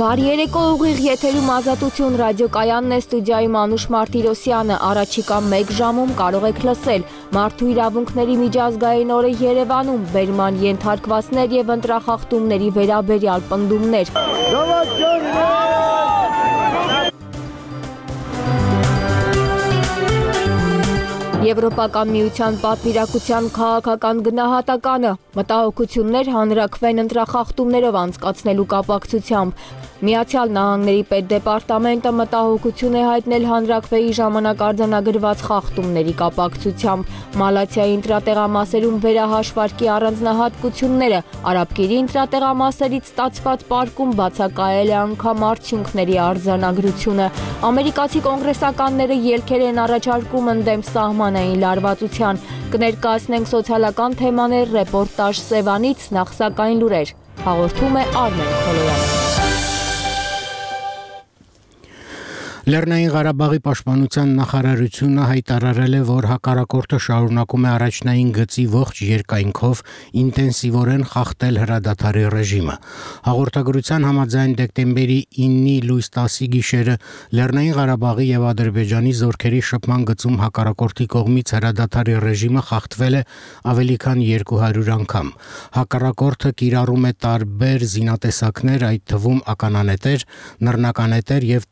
Բարի երեկո, ուղիղ եթերում Ազատություն ռադիոկայանն է, ստուդիայում Անուշ Մարտիրոսյանը, առաջիկա 1 ժամում կարող եք լսել Մարդու իրավունքների միջազգային օրը Երևանում, բերման ենթարկվածներ եւ ընտրախախտումների վերաբերյալ պնդումներ։ Եվրոպական միության պատվիրակության քաղաքական գնահատականը, մտահոգություններ հանրաքվեն ընտրախախտումներով անցկացնելու կապակցությամբ։ Միացյալ Նահանգների պետդեպարտամենտը մտահոգություն է հայտնել հանրաքվեի ժամանակ արձանագրված խախտումների կապակցությամբ։ Մալաթիայի ընտրատեղամասերում վերահաշվարկի առանձնահատկությունները, արաբկիրի ընտրատեղամասերից ստացված պարկում բացակայել է անգամ արդյունքների արձանագրությունը։ Ամերիկացի կոնգրեսականները ելքեր են առաջարկում ընդդեմ սահմանային լարվածության։ Կներկայացնենք սոցիալական թեմաներ ռեպորտաժ Սևանից, նախ սակայն լուրեր։ Հաղորդում է Արմեն Քոլոյանը։ Լեռնային Ղարաբաղի պաշտպանության նախարարությունը հայտարարել է, որ հակառակորդը շարունակում է առաջնային գծի ողջ երկայնքով ինտենսիվորեն խախտել հրադադարի ռեժիմը։ Հաղորդագրության համաձայն դեկտեմբերի 9-ի լույս 10-ի գիշերը Լեռնային Ղարաբաղի եւ Ադրբեջանի զորքերի շփման գծում հակառակորդի կողմից հրադադարի ռեժիմը խախտվել է ավելի քան 200 անգամ։ Հակառակորդը կիրառում է տարբեր զինատեսակներ, այդ թվում ականանետեր, նռնականետեր եւ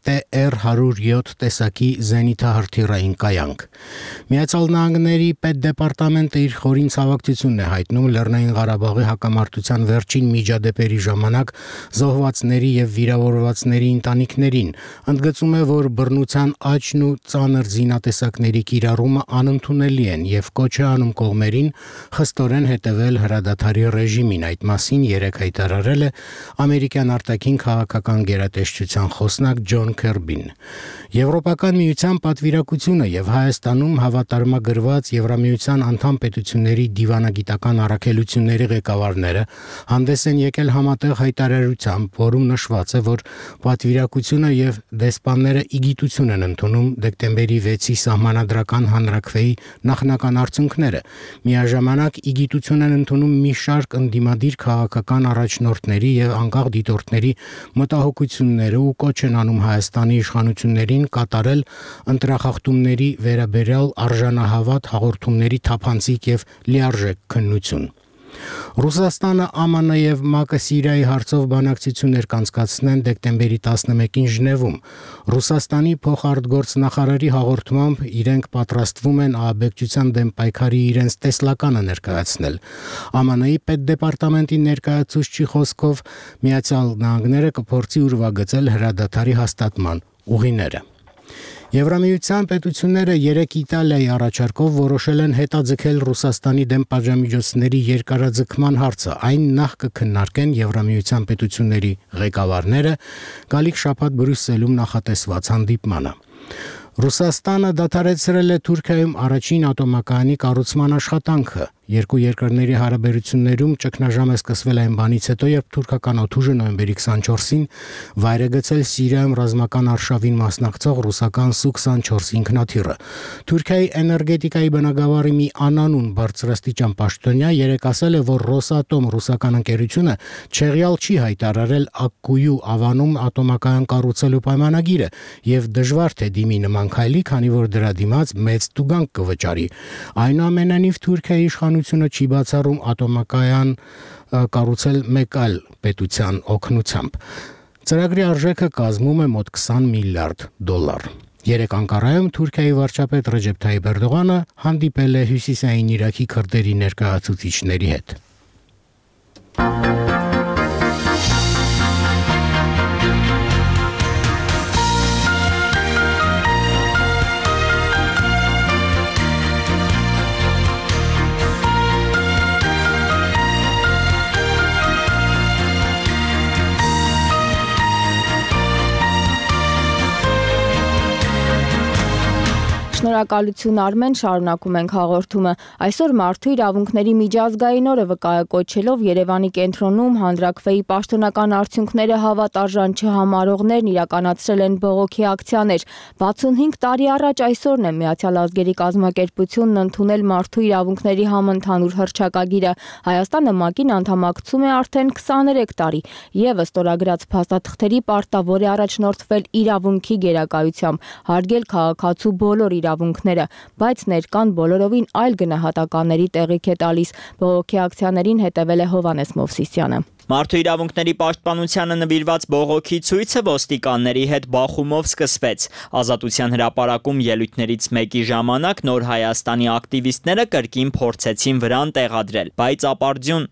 TR-107 տեսակի զենիթահրթիռային կայանք։ Միացյալ Նահանգների պետդեպարտամենտը իր խորին ցավակցությունն է հայտնում Լեռնային Ղարաբաղի հակամարտության վերջին միջադեպերի ժամանակ զոհվածների եւ վիրավորվածների ընտանիքներին, ընդգծում է, որ բռնության աճն ու ծանր զինատեսակների կիրառումը անընդունելի են եւ կոչ է անում կողմերին խստորեն հետեւել հրադադարի ռեժիմին։ Այդ մասին երեկ հայտարարել է ամերիկյան արտաքին քաղաքական գերատեսչության խոսնակ Ջոն Քերբին։ Եվրոպական միության պատվիրակությունը եւ Հայաստանում հավատարմագրված Եվրամիության անդամ պետությունների դիվանագիտական առաքելությունների ղեկավարները հանդես են եկել համատեղ հայտարարությամբ, որում նշված է, որ պատվիրակությունը եւ դեսպանները իգիտություն են ընդունում դեկտեմբերի 6-ի սահմանադրական հանրաքվեի նախնական արդյունքները։ Միաժամանակ իգիտություն են ընդունում մի շարք ընդդիմադիր քաղաքական առաջնորդների եւ անկախ դիտորդների մտահոգությունները ու կոչ են անում Հայաստանի իշխանություններին կատարել ընտրախախտումների վերաբերյալ արժանահավատ հաղորդումների թափանցիկ եւ լիարժեք քննություն։ Ռուսաստանը, ԱՄՆ եւ ՄԱԿ-ը Սիրիայի հարցով բանակցություններ կանցկացնեն դեկտեմբերի 11-ին Ժնևում։ Ռուսաստանի փոխարտգործնախարարի հաղորդմամբ իրենք պատրաստվում են ահաբեկչության դեմ պայքարի իրենց տեսլականը ներկայացնել։ ԱՄՆ-ի պետդեպարտամենտի ներկայացուցչի խոսքով Միացյալ Նահանգները կփորձի ուրվագծել հրադադարի հաստատման ուղիները։ Եվրամիության պետությունները երեկ Իտալիայի առաջարկով որոշել են հետաձգել Ռուսաստանի դեմ պատժամիջոցների երկարաձգման հարցը։ Այն նախ կքննարկեն Եվրամիության պետությունների ղեկավարները գալիք շաբաթ Բրյուսելում նախատեսված հանդիպմանը։ Ռուսաստանը դադարեցրել է Թուրքիայում առաջին ատոմակայանի կառուցման աշխատանքը։ Երկու երկրների հարաբերություններում ճգնաժամ է սկսվել այն բանից հետո, երբ թուրքական օդուժը նոյեմբերի 24-ին վայր է գցել Սիրիայում ռազմական արշավին մասնակցող ռուսական Su-24 ինքնաթիռը։ Թուրքիայի էներգետիկայի բնագավառի մի անանուն բարձրաստիճան պաշտոնյա երեկ ասել է, որ Ռոսատոմ ռուսական ընկերությունը չեղյալ չի հայտարարել Ակկույու ավանում ատոմակայան կառուցելու պայմանագիրը եւ դժվար թե դիմի նման քայլի, քանի որ դրա դիմաց մեծ տուգանք կվճարի։ Այնուամենայնիվ Թուրքիայի իշխանությունը չի բացառում ատոմակայան կառուցել մեկ այլ պետության օգնությամբ։ Ծրագրի արժեքը կազմում է մոտ $20 միլիարդ։ Երեկ Անկարայում Թուրքիայի վարչապետ Ռեջեփ Թայիփ Էրդողանը հանդիպել է հյուսիսային Իրաքի քրդերի ներկայացուցիչների հետ։ Շնորհակալություն Արմեն, շարունակում ենք հաղորդումը։ Այսօր Մարդու իրավունքների միջազգային օրը վկայակոչելով Երևանի կենտրոնում հանրաքվեի պաշտոնական արդյունքները հավատարժան չհամարողներն իրականացրել են բողոքի ակցիաներ։ 65 տարի առաջ այսօրն է Միացյալ ազգերի կազմակերպությունն ընդունել Մարդու իրավունքների համընդհանուր հռչակագիրը։ Հայաստանը ՄԱԿ-ին անդամակցում է արդեն 23 տարի։ Եվս ստորագրած փաստաթղթերի պարտավոր է առաջնորդվել իրավունքի գերակայությամբ, հարգել քաղաքացու բոլոր իրավունքները, բայց ներկան բոլորովին այլ գնահատականների տեղիք է տալիս։ Բողոքի ակցիաներին հետևել է Հովհաննես Մովսիսյանը։ Մարդու իրավունքների պաշտպանությանը նվիրված բողոքի ցույցը ոստիկանների հետ բախումով սկսվեց։ Ազատության հրապարակում ելույթներից մեկի ժամանակ Նոր Հայաստանի ակտիվիստները կրկին փորձեցին վրան տեղադրել, բայց ապարդյուն։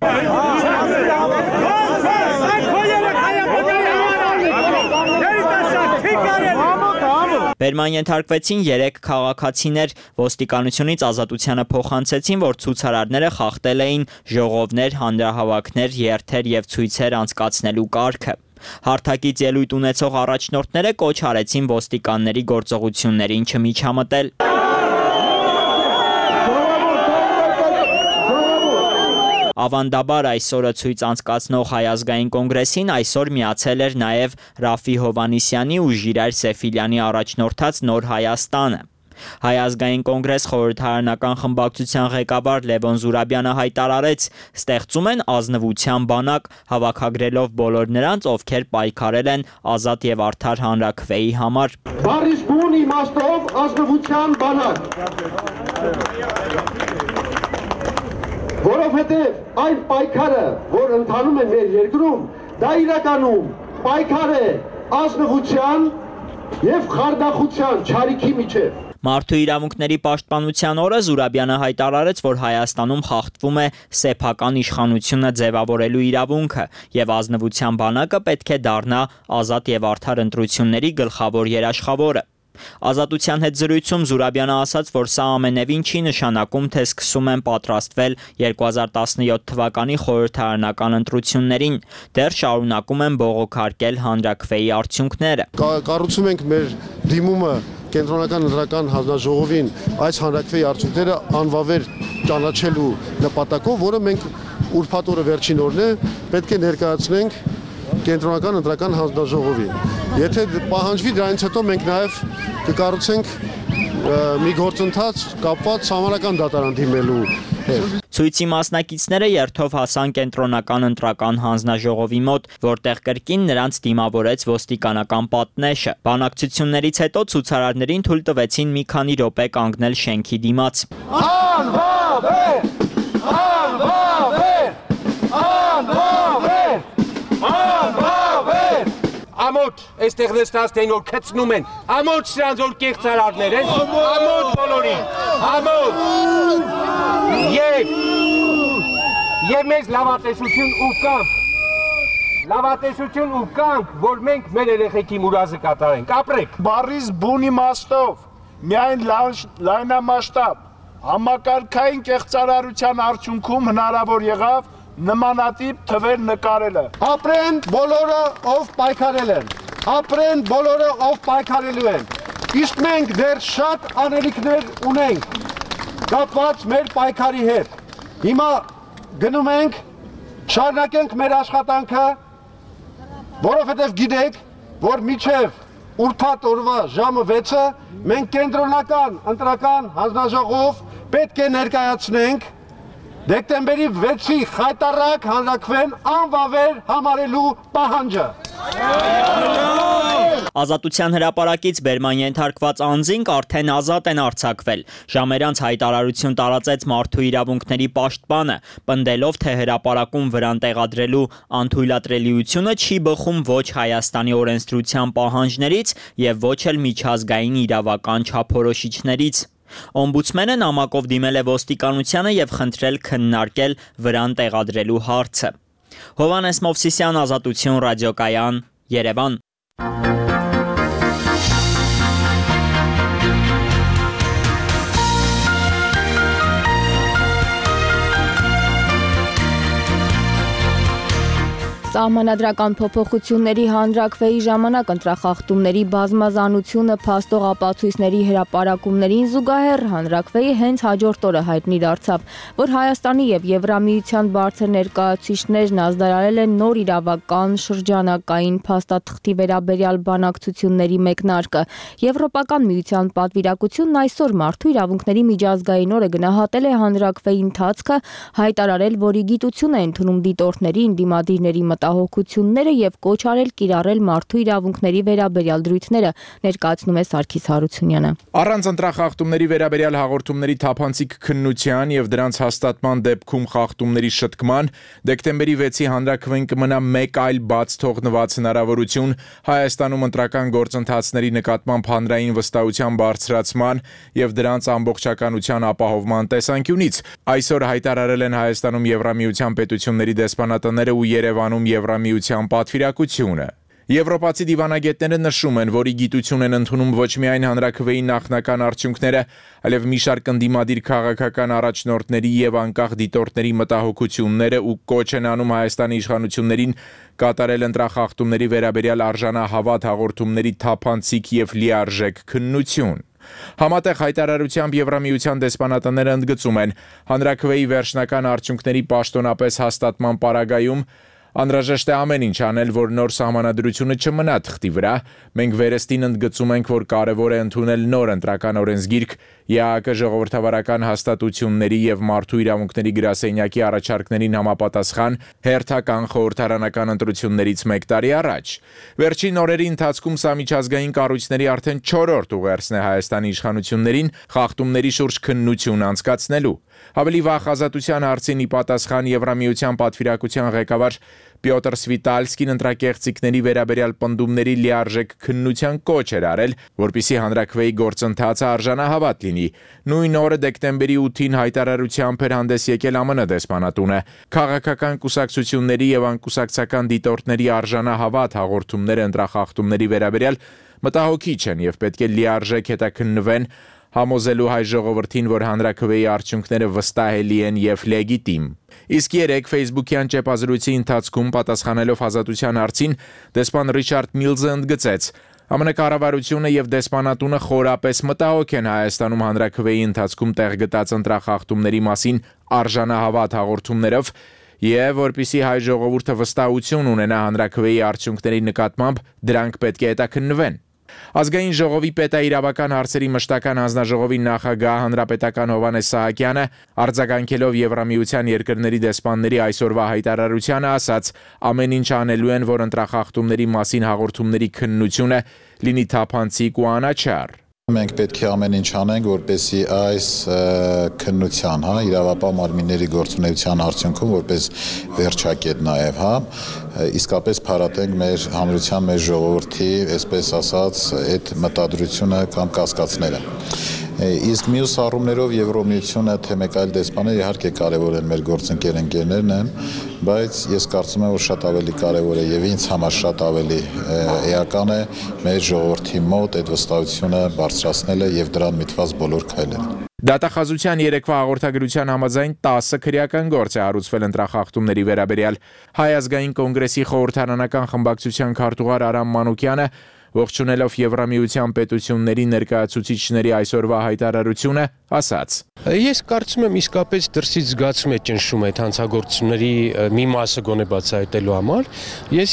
Բերման ենթարկվեցին 3 քաղաքացիներ, ոստիկանությունից ազատությանը փոխանցեցին, որ ցուցարարները խախտել էին ժողովներ, հանրահավաքներ, երթեր եւ ցույցեր անցկացնելու կարգը։ Հարթակից ելույթ ունեցող առաջնորդները կոչ արեցին ոստիկանների գործողություններին չմիջամտել։ Ավանդաբար այսօրը ցույց անցկացնող Հայ ազգային կոնգրեսին այսօր միացել էր նաև Ռաֆի Հովհաննիսյանի ու Ժիրայր Սեֆիլյանի առաջնորդած Նոր Հայաստանը։ Հայ ազգային կոնգրես խորհրդարանական խմբակցության ղեկավար Լևոն Զուրաբյանը հայտարարեց, ստեղծում են ազնվության բանակ, հավաքագրելով բոլոր նրանց, ովքեր պայքարել են ազատ եւ արդար հանրաքվեի համար։ Բառիս բուն իմաստով ազնվության բանակ։ Որովհետև այն պայքարը, որ ընթանում է մեր երկրում, դա իրականում պայքար է ազնվության եւ խարդախության չարիքի միջև։ Մարդու իրավունքների պաշտպանության օրը Զուրաբյանը հայտարարեց, որ Հայաստանում խախտվում է սեփական իշխանությունը ձևավորելու իրավունքը եւ ազնվության բանակը պետք է դառնա ազատ եւ արդար ընտրությունների գլխավոր երաշխավորը։ Ազատության հետ զրույցում Զուրաբյանը ասաց, որ սա ամենևին չի նշանակում, թե սկսում են պատրաստվել 2017 թվականի խորհրդարանական ընտրություններին, դեռ շարունակում են բողոքարկել հանրաքվեի արդյունքները։ Կառուցում ենք մեր դիմումը կենտրոնական ընտրական հանձնաժողովին այս հանրաքվեի արդյունքները անվավեր ճանաչելու նպատակով, որը մենք ուրբաթ օրը վերջին օրն է, պետք է ներկայացնենք կենտրոնական ընտրական հանձնաժողովին։ Եթե պահանջվի, դրանից հետո մենք նաև կկառուցենք մի գործընթաց կապված համանական դատարան դիմելու հետ։ Ցույցի մասնակիցները երթով հասան կենտրոնական ընտրական հանձնաժողովի մոտ, որտեղ կրկին նրանց դիմավորեց ոստիկանական պատնեշը։ Բանակցություններից հետո ցուցարարներին թույլ տվեցին մի քանի րոպե կանգնել շենքի դիմաց։ Անվավեր! Անվավեր! Անվավեր! Անվավեր! Ամոթ, այստեղ նստած դեն որ քծնում են, ամոթ սրանց որ կեղծարարներ են, ամոթ բոլորին, ամոթ, և մեզ լավատեսություն ու կանք, որ մենք մեր երեխեքի մուրազը կատարենք, ապրեք։ Բառիս բուն իմաստով, միայն լայնամասշտաբ, համակարգային կեղծարարության արդյունքում հնարավոր եղավ նմանատիպ թվեր նկարելը։ Ապրեն բոլորը, ով պայքարել են, ապրեն բոլորը, ով պայքարելու են, իսկ մենք դեռ շատ անելիքներ ունենք, կապված մեր պայքարի հետ։ Հիմա գնում ենք, շարունակենք մեր աշխատանքը, որովհետև գիտեք, որ մինչև ուրբաթ օրվա ժամը 6-ը մենք կենտրոնական ընտրական հանձնաժողով պետք է ներկայացնենք դեկտեմբերի 6-ի խայտառակ հանրաքվեն անվավեր համարելու պահանջը։ Ազատության հրապարակից բերման ենթարկված անձինք արդեն ազատ են արձակվել։ Ժամերանց հայտարարություն տարածեց Մարդու իրավունքների պաշտպանը, պնդելով, թե հրապարակում վրան տեղադրելու անթույլատրելիությունը չի բխում ոչ Հայաստանի օրենսդրության պահանջներից եւ ոչ էլ միջազգային իրավական չափորոշիչներից։ Օմբուդսմենը նամակով դիմել է ոստիկանությանը եւ խնդրել քննարկել վրան տեղադրելու հարցը։ Հովհաննես Մովսիսյան, Ազատություն ռադիոկայան, Երևան։ Սահմանադրական փոփոխությունների հանրաքվեի ժամանակ ընտրախախտումների բազմազանությունը փաստող ապացույցների հրապարակումներին զուգահեռ հանրաքվեի հենց հաջորդ օրը հայտնի դարձավ, որ Հայաստանի եւ Եվրամիության բարձր ներկայացուցիչներն ազդարարել են նոր իրավական շրջանակային փաստաթղթի վերաբերյալ բանակցությունների մեկնարկը։ Եվրոպական միության պատվիրակությունն այսօր Մարդու իրավունքների միջազգային օրը գնահատել է հանրաքվեի ընթացքը, հայտարարել, որ գիտություն է ընդունում դիտորդների ընդդիմադիրների մտահոգությունները եւ կոչ արել կիրառել մարդու իրավունքների վերաբերյալ դրույթները, ներկայացնում է Սարգիս Հարությունյանը։ Առանց ընտրախախտումների վերաբերյալ հաղորդումների թափանցիկ քննության եւ դրանց հաստատման դեպքում խախտումների շտկման դեկտեմբերի 6-ի հանրաքվեն կմնա մեկ այլ բաց թողնված հնարավորություն Հայաստանում ընտրական գործընթացների նկատմամբ հանրային վստահության բարձրացման եւ դրանց ամբողջականության ապահովման տեսանկյունից։ Այսօր հայտարարել են Հայաստանում Եվրամիության պետությունների դեսպանատները ու Երևանում Եվրամիության պատվիրակությունը։ Եվրոպացի դիվանագետները նշում են, որ գիտություն են ընդունում ոչ միայն հանրաքվեի նախնական արդյունքները, այլև մի շարք ընդդիմադիր քաղաքական առաջնորդների եւ անկախ դիտորդների մտահոգությունները ու կոչ են անում Հայաստանի իշխանություններին կատարել ընտրախախտումների վերաբերյալ արժանահավատ հաղորդումների թափանցիկ եւ լիարժեք քննություն։ Համատեղ հայտարարությամբ Եվրամիության դեսպանատները ընդգծում են, հանրաքվեի վերջնական արդյունքների պաշտոնապես հաստատման պարագայում անհրաժեշտ է ամեն ինչ անել, որ նոր սահմանադրությունը չմնա թղթի վրա։ Մենք վերստին ընդգծում ենք, որ կարևոր է ընդունել նոր ընտրական օրենսգիրք ԵԱՀԿ ժողովրդավարական հաստատությունների եւ մարդու իրավունքների գրասենյակի առաջարկներին համապատասխան հերթական խորհրդարանական ընտրություններից 1 տարի առաջ։ Վերջին օրերի ընթացքում սա միջազգային կառույցների արդեն 4-րդ ուղերձն է Հայաստանի իշխանություններին խախտումների շուրջ քննություն անցկացնելու։ Ավելի վաղ ազատության հարցին ի պատասխան Եվրամիության պատվիրակության ղեկավար Պյոտր Սվիտալսկին ընտրակեղծիքների վերաբերյալ պնդումների լիարժեք քննության կոչ էր արել, որպիսի հանրաքվեի գործընթացը արժանահավատ լինի։ Նույն օրը դեկտեմբերի 8-ին հայտարարությամբ էր հանդես եկել ԱՄՆ դեսպանատունը։ Քաղաքական կուսակցությունների եւ անկուսակցական դիտորդների արժանահավատ հաղորդումները ընտրախախտումների վերաբերյալ մտահոգիչ են եւ պետք է լիարժեք հետաքննվեն, համոզելու հայ ժողովրդին, որ հանրաքվեի արդյունքները վստահելի են եւ լեգիտիմ։ Իսկ երեկ Facebook-յան ճեպազրույցի ընթացքում պատասխանելով ազատության հարցին դեսպան Ռիչարդ Միլզը ընդգծեց. ԱՄՆ կառավարությունը եւ դեսպանատունը խորապես մտահոգ են Հայաստանում հանրաքվեի ընթացքում տեղ գտած ընտրախախտումների մասին արժանահավատ հաղորդումներով եւ որպիսի հայ ժողովուրդը վստահություն ունենա հանրաքվեի արդյունքների նկատմամբ, դրանք պետք է հետաքննվեն։ Ազգային ժողովի պետաիրավական հարցերի մշտական հանձնաժողովի նախագահ հանրապետական Հովհաննես Սահակյանը արձագանքելով Եվրամիության երկրների դեսպանների այսօրվա հայտարարությանը ասաց. ամեն ինչ անելու են, որ ընտրախախտումների մասին հաղորդումների քննությունը լինի թափանցիկ ու անաչառ։ Մենք պետք է ամեն ինչ անենք, որպեսզի այս քննության, իրավապահ մարմինների գործունեության արդյունքում որպես վերջակետ նաև, իսկապես փարատենք մեր հանրության, մեր ժողովրդի, այսպես ասած, այդ մտադրությունը կամ կասկածները։ Իսկ մյուս առումներով Եվրամիությունը թե մեկ այլ դեսպաներ իհարկե կարևոր են, մեր գործընկերներն են, բայց ես կարծում եմ, որ շատ ավելի կարևոր է եւ ինձ համար շատ ավելի էական է մեր ժողովրդի մոտ այդ վստահությունը բարձրացնելը եւ դրան միտված բոլոր քայլերը։ Դատախազության երեկվա հաղորդագրության համաձայն 10 քրեական գործ է հարուցվել ընտրախախտումների վերաբերյալ։ Հայ ազգային կոնգրեսի խորհրդարանական խմբակցության քարտուղար Արամ Մանուկյանը ողջունելով Եվրամիության պետությունների ներկայացուցիչների այսօրվա հայտարարությունը ասաց. Ես կարծում եմ իսկապես դրսից զգացում է ճնշում այդ հանցագործությունների մի մասը գոնե բացահայտելու համար։ Ես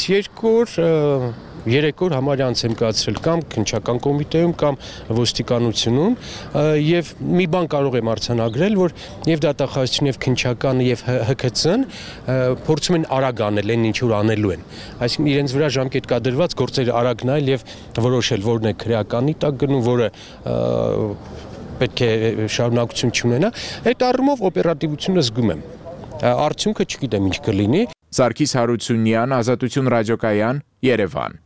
3 օր համարյա անց եմ կացրել կամ քննչական կոմիտեում կամ ոստիկանությունում եւ մի բան կարող եմ արձանագրել, որ եւ դատախազությունը եւ քննչականը եւ ՀՔՑ-ն փորձում են արագ անել այն ինչ որ անելու են։ Այսինքն իրենց վրա ժամկետ կա դրված գործերը արագ նայել եւ որոշել որն է քրեականի տակ գնում, որը պետք է շարունակություն չունենա։ Այդ առումով օպերատիվությունը զգում եմ։ Արդյունքը չգիտեմ ինչ կլինի։ Սարգիս Հարությունյան, Ազատություն ռադիոկայան, Երևան։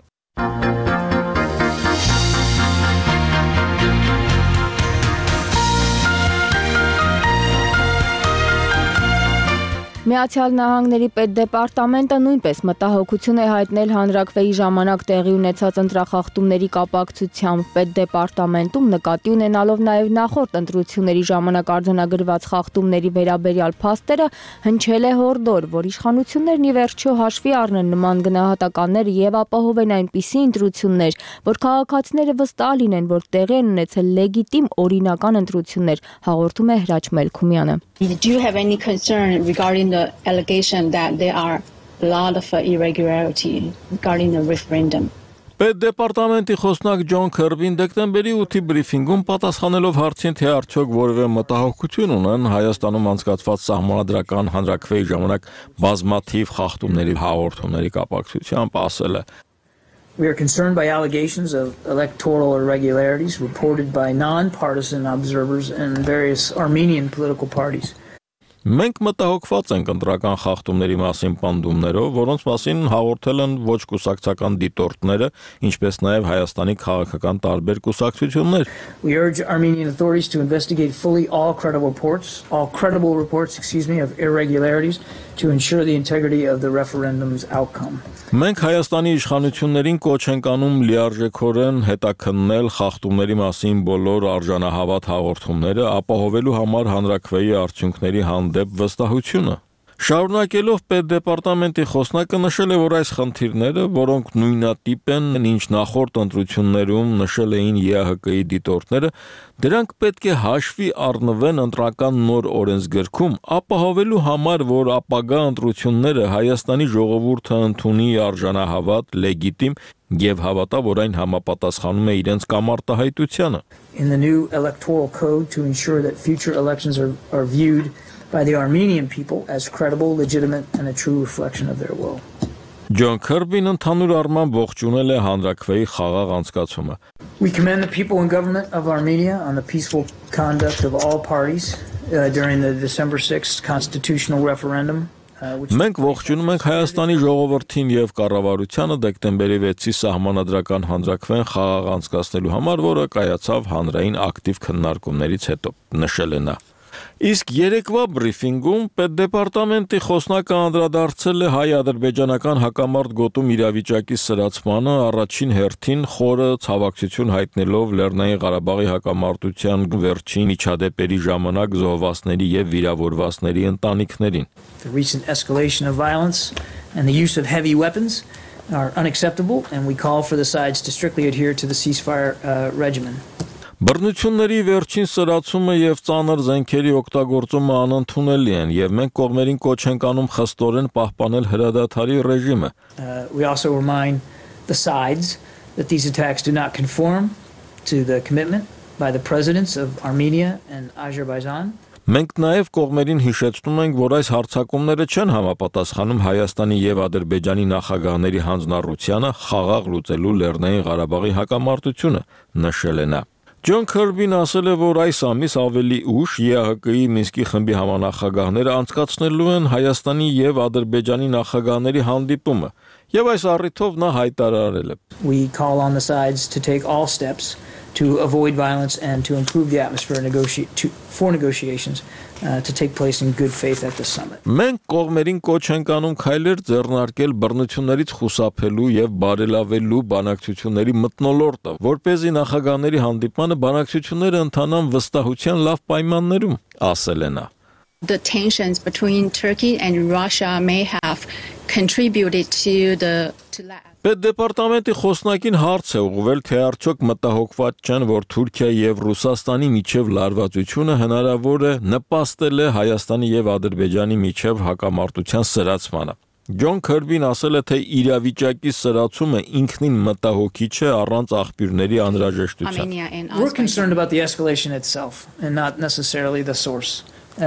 Միացյալ Նահանգների պետդեպարտամենտը նույնպես մտահոգություն է հայտնել հանրաքվեի ժամանակ տեղի ունեցած ընտրախախտումների կապակցությամբ։ Պետդեպարտամենտում նկատի ունենալով նաև նախորդ ընտրությունների ժամանակ արձանագրված խախտումների վերաբերյալ փաստերը հնչել է հորդոր, որ իշխանություններն ի վերջո հաշվի առնեն նման գնահատականները եւ ապահովեն այնպիսի ընտրություններ, որ քաղաքացիները վստահ լինեն, որ տեղի են ունեցել լեգիտիմ օրինական ընտրություններ, հաղորդում է Հրաչ Մելքումյանը։ Do you have any concern regarding the allegation that there are a lot of irregularity regarding the referendum? Պետդեպարտամենտի խոսնակ Ջոն Քըրբին դեկտեմբերի 8-ի բրիֆինգում պատասխանելով հարցին, թե արդյոք որևէ մտահոգություն ունեն Հայաստանում անցկացված սահմանադրական հանրաքվեի ժամանակ բազմաթիվ խախտումների հաղորդումների կապակցությամբ ասել է. We are concerned by allegations of electoral irregularities reported by non-partisan observers and various Armenian political parties. Մենք մտահոգված ենք ընտրական խախտումների մասին պնդումներով, որոնց մասին հաղորդել են ոչ կուսակցական դիտորդները, ինչպես նաև Հայաստանի քաղաքական տարբեր կուսակցություններ։ We urge Armenian authorities to investigate fully all credible reports of irregularities to ensure the integrity of the referendum's outcome. Մենք Հայաստանի իշխանություններին կոչ ենք անում լիարժեքորեն հետաքննել խախտումների մասին բոլոր արժանահավատ հաղորդումները, ապահովելու համար հանրաքվեի արդյունքների հանդեպ վստահությունը։ Շարունակելով պետդեպարտամենտի խոսնակը նշել է, որ այս խնդիրները, որոնք նույնատիպ են, ինչ նախորդ ընտրություններում նշել էին ԵԱՀԿ-ի դիտորդները, դրանք պետք է հաշվի առնվեն ընտրական նոր օրենսգրքում, ապահովելու համար, որ ապագա ընտրությունները Հայաստանի ժողովուրդը ընդունի արժանահավատ, լեգիտիմ եւ հավատա, որ այն համապատասխանում է իրենց կամարտահայտությանը։ In the new electoral code to ensure that future elections are viewed by the Armenian people as credible, legitimate and a true reflection of their will. Ջոն Քըրբին ընդհանուր առմամբ ողջունել է հանրաքվեի խաղաղ անցկացումը։ We commend the people and government of Armenia on the peaceful conduct of all parties during the December 6th constitutional referendum. Մենք ողջունում ենք Հայաստանի ժողովրդին եւ կառավարությանը դեկտեմբերի 6-ի սահմանադրական հանրաքվեն խաղաղ անցկացնելու համար, որը կայացավ հանրային ակտիվ քննարկումներից հետո, նշել է նա։ Իսկ երեկվա բրիֆինգում պետդեպարտամենտի խոսնակը անդրադարձել է հայ-ադրբեջանական հակամարտ գոտում իրավիճակի սրացմանը, առաջին հերթին խորը ցավակցություն հայտնելով Լեռնային Ղարաբաղի հակամարտության վերջին միջադեպերի ժամանակ զոհվածների եւ վիրավորվածների ընտանիքներին։ The recent escalation of violence and the use of heavy weapons are unacceptable and we call for the sides to strictly adhere to the ceasefire regimen. Բռնությունների վերջին սրացումը եւ ծանր զենքերի օգտագործումը անընդունելի են եւ մենք կողմերին կոչ ենք անում խստորեն պահպանել հրադադարի ռեժիմը։ We also remind the sides that these attacks do not conform to the commitment by the presidents of Armenia and Azerbaijan. Մենք նաև կողմերին հիշեցնում ենք, որ այս հարձակումները չեն համապատասխանում Հայաստանի եւ Ադրբեջանի նախագահների հանձնառությանը խաղաղ լուծելու Լեռնային Ղարաբաղի հակամարտությունը, նշել է նա։ Ջոն Քըրբին ասել է, որ այս ամիս ավելի ուշ ԵԱՀԿ-ի Մինսկի խմբի համանախագահները անցկացնելու են Հայաստանի եւ Ադրբեջանի նախագահների հանդիպումը, եւ այս առիթով նա հայտարարել է. We call on the sides to take all steps to avoid violence and to improve the atmosphere for negotiations to take place in good faith at the summit. Մենք կողմերին կոչ ենք անում քայլեր ձեռնարկել բռնություններից խուսափելու եւ բարելավելու բանակցությունների մթնոլորտը, որպեսզի նախագահների հանդիպմանը բանակցությունները ընթանան վստահության լավ պայմաններում, ասել է նա. The tensions between Turkey and Russia may have contributed to that. Պետդեպարտամենտի խոսնակին հարց է ուղղվել, թե արդյոք մտահոգված չեն, որ Թուրքիայի եւ Ռուսաստանի միջև լարվածությունը հնարավոր է նպաստել է Հայաստանի եւ Ադրբեջանի միջև հակամարտության սրացմանը։ Ջոն Քըրբին ասել է, թե իրավիճակի սրացումը ինքնին մտահոգիչ է առանց աղբյուրների անհրաժեշտության։ We're concerned about the escalation itself and not necessarily the source.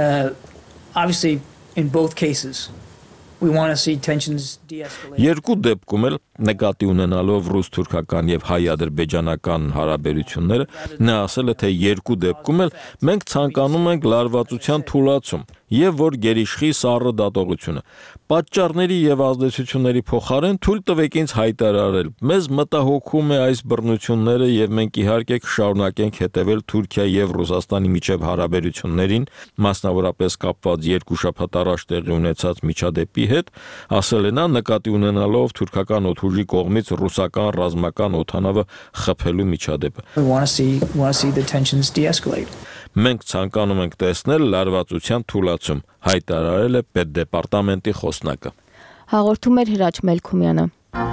Obviously in both cases we want to see tensions de-escalate. Երկու դեպքում էլ նկատի ունենալով ռուս-թուրքական եւ հայ-ադրբեջանական հարաբերությունները, նա ասել է, թե երկու դեպքում էլ մենք ցանկանում ենք լարվածության թուլացում եւ որ գերիշխի սառը դատողությունը։ Պատճառների եւ ազդեցությունների փոխարեն թույլ տվեք ինձ հայտարարել. մեզ մտահոգում է այս բռնությունները եւ մենք իհարկե կշարունակենք հետեւել Թուրքիա եւ Ռուսաստանի միջև հարաբերություններին, մասնավորապես կապված երկու շաբաթ առաջ տեղի ունեցած միջադեպի հետ, ասել է նա նկատի ունենալով թուրքական օդուժի կողմից ռուսական ռազմական օդանավը խփելու միջադեպը։ We want to see the tensions de-escalate. Մենք ցանկանում ենք տեսնել լարվածության թուլացում, հայտարարել է պետդեպարտամենտի խոսնակը։ Հաղորդում էր Հրաչ Մելքումյանը։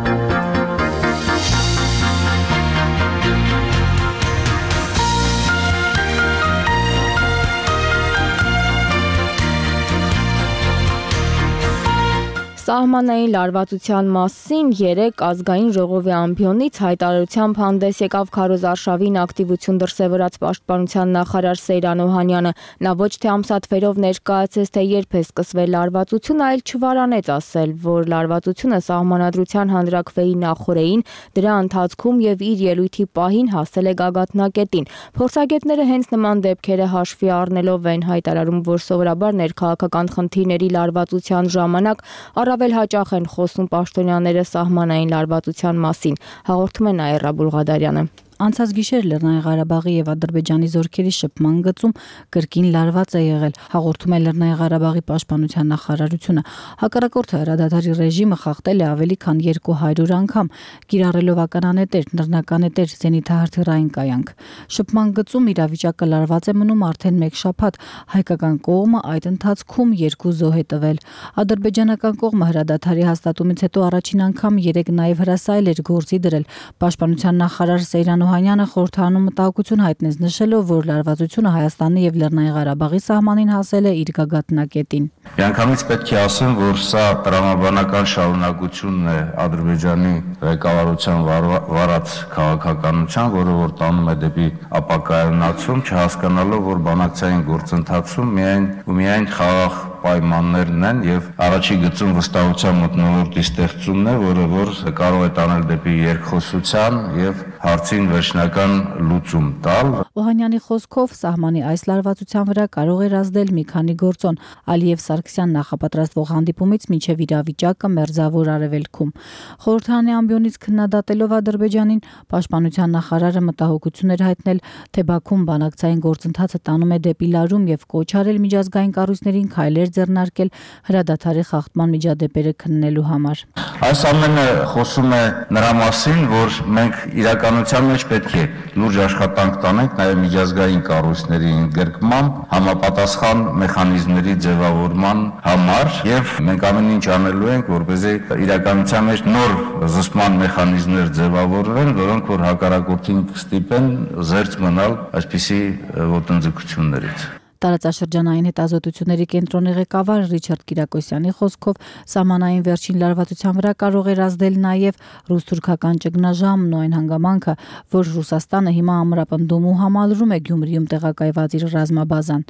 Սահմանային լարվածության մասին 3 ազգային ժողովի ամբիոնից հայտարարությամբ հանդես եկավ Քարոզ Արշավին ակտիվություն դրսևորած պաշտպանության նախարար Սեյրան Օհանյանը։ Նա ոչ թե ամսաթվերով ներկայացեց, թե երբ է սկսվել լարվածությունը, այլ չվարանեց ասել, որ լարվածությունը սահմանադրության հանրաքվեի նախորդին, դրա ընթացքում եւ իր ելույթի պահին հասել է գագաթնակետին։ Փորձագետները հենց նման դեպքերը հաշվի առնելով են հայտարարում, որ սովորաբար ներքաղաքական խնդիրների լարվածության ժամանակ առավել հաճախ են խոսում պաշտոնյաները սահմանային լարվածության մասին, հաղորդում է Նաիրա Բուլղադարյանը։ Անցած գիշեր Լեռնային Ղարաբաղի եւ Ադրբեջանի զորքերի շփման գծում կրկին լարված է եղել, հաղորդում է Լեռնային Ղարաբաղի պաշտպանության նախարարությունը։ Հակառակորդ հրադադարի ռեժիմը խախտել է ավելի քան 200 անգամ, կիրառելով ականանետեր, նռնականետեր, զենիթահրթիռային կայանք։ Շփման գծում իրավիճակը լարված է մնում արդեն 1 շաբաթ, հայկական կողմը այդ ընթացքում 2 զոհ է տվել։ Ադրբեջանական կողմը հրադադարի հաստատումից հետո առաջին անգամ 3 նաեւ հրասայել էր գործի դրել։ Պաշտպանության նախարար Սեյրան Օհանյանը խորհրդանում մտահոգություն հայտնեց, նշելով, որ լարվածությունը Հայաստանի եւ Լեռնային Ղարաբաղի սահմանին հասել է իր գագաթնակետին։ Միանգամից պետք է ասեմ, որ սա տրամաբանական շարունակությունն է Ադրբեջանի ղեկավարության վարած քաղաքականության, որը որ տանում է դեպի ապակայունացում, չհասկանալով, որ բանակցային գործընթացում միայն խաղաղ պայմաններն են եւ առաջի գծում վստահության մթնոլորտի ստեղծումն է, որը որ կարող է տանել դեպի երկխոսության եւ հարցին վերջնական լուծում տալ։ Օհանյանի խոսքով սահմանի այս լարվածության վրա կարող էր ազդել մի քանի գործոն, Ալիև Սարգսյան նախապատրաստվող հանդիպումից մինչև իրավիճակը Մերձավոր Արևելքում։ Խորհրդանի ամբիոնից քննադատելով Ադրբեջանին, պաշտպանության նախարարը մտահոգություն էր հայտնել, թե Բաքուն բանակցային գործընթացը տանում է դեպի լարում եւ կոչ արել միջազգային կառույցներին քայլեր ձեռնարկել հրադադարի խախտման միջադեպերը քննելու համար։ Այս ամենը խոսում է նրա մասին, որ մենք իրականության մեջ պետք է լուրջ աշխատանք տանենք նաև միջազգային կառույցների ընդգրկման, համապատասխան մեխանիզմների ձևավորման համար եւ մենք ամեն ինչ անելու ենք, որպեսզի իրականության մեջ նոր զսպման մեխանիզմներ ձևավորվեն, որոնք որ հակառակորդին կստիպեն զերծ մնալ այսպիսի ոտնձգություններից։ Տարածաշրջանային հետազոտությունների կենտրոնի ղեկավար Ռիչարդ Կիրակոսյանի խոսքով սահմանային վերջին լարվածության վրա կարող էր ազդել նաև ռուս-թուրքական ճգնաժամն ու այն հանգամանքը, որ Ռուսաստանը հիմա ամրապնդում ու համալրում է Գյումրիում տեղակայված իր ռազմաբազան։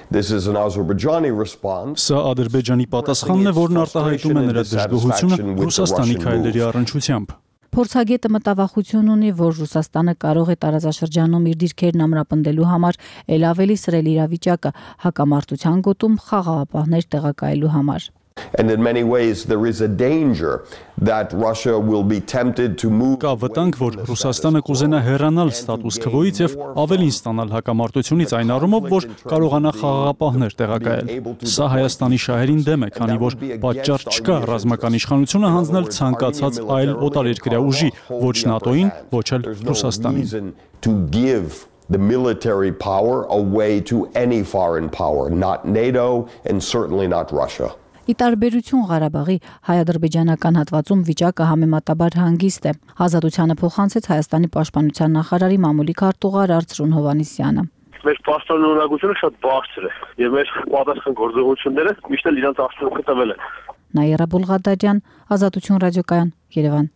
Սա Ադրբեջանի պատասխանն է, որն արտահայտում է նրա դժգոհությունը Ռուսաստանի քայլերի առնչությամբ։ Փորձագետը մտավախություն ունի, որ Ռուսաստանը կարող է տարածաշրջանում իր դիրքերն ամրապնդելու համար ել ավելի սրել իրավիճակը հակամարտության գոտում խաղաղապահներ տեղակայելու համար։ And in many ways there is a danger that Russia will be tempted to move. Կա վտանգ, որ Ռուսաստանը կուզենա հեռանալ ստատուս քվոից եւ ավելին ստանալ հակամարտությունից այն առումով, որ կարողանա խաղաղապահներ տեղակայել։ Սա Հայաստանի շահերին դեմ է, քանի որ պատճառ չկա ռազմական իշխանությունը հանձնել ցանկացած այլ օտարերկրյա ուժի, ոչ ՆԱՏՕ-ին, ոչ էլ Ռուսաստանին։ To give the military power away to any foreign power, not NATO and certainly not Russia. Ի տարբերություն Ղարաբաղի հայ-ադրբեջանական հատվածում վիճակը համեմատաբար հանգիստ է։ Ազատությանը փոխանցեց Հայաստանի պաշտպանության նախարարի մամուլի քարտուղար Արծրուն Հովհաննիսյանը։ Մեր պաշտոնանկությունը շատ բարձր է եւ մեր պատասխան գործողությունները միշտ էլ իրենց արդյունքը տվել են։ Նաիրա Բուլղադարյան, Ազատություն ռադիոկայան, Երևան։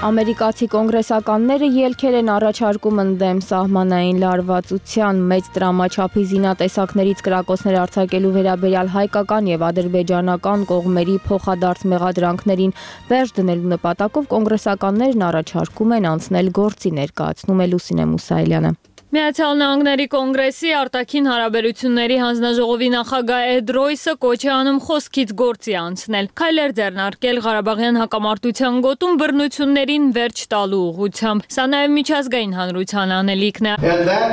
Ամերիկացի կոնգրեսականները ելքեր են առաջարկում ընդդեմ սահմանային լարվածության, մեծ տրամաչափի զինատեսակներից կրակոցներ արձակելու վերաբերյալ հայկական եւ ադրբեջանական կողմերի փոխադարձ մեղադրանքներին վերջ դնելու նպատակով կոնգրեսականներն առաջարկում են անցնել գործի, ներկայացնում է Լուսինե Մուսայելյանը։ Միացյալ Նահանգների կոնգրեսի արտաքին հարաբերությունների հանձնաժողովի նախագահ Էդ Ռոյսը կոչ է անում խոսքից գործի անցնել, քայլեր ձեռնարկել Ղարաբաղյան հակամարտության գոտում բռնություններին վերջ տալու ուղղությամբ։ Սա նաև միջազգային հանրության անելիքն է։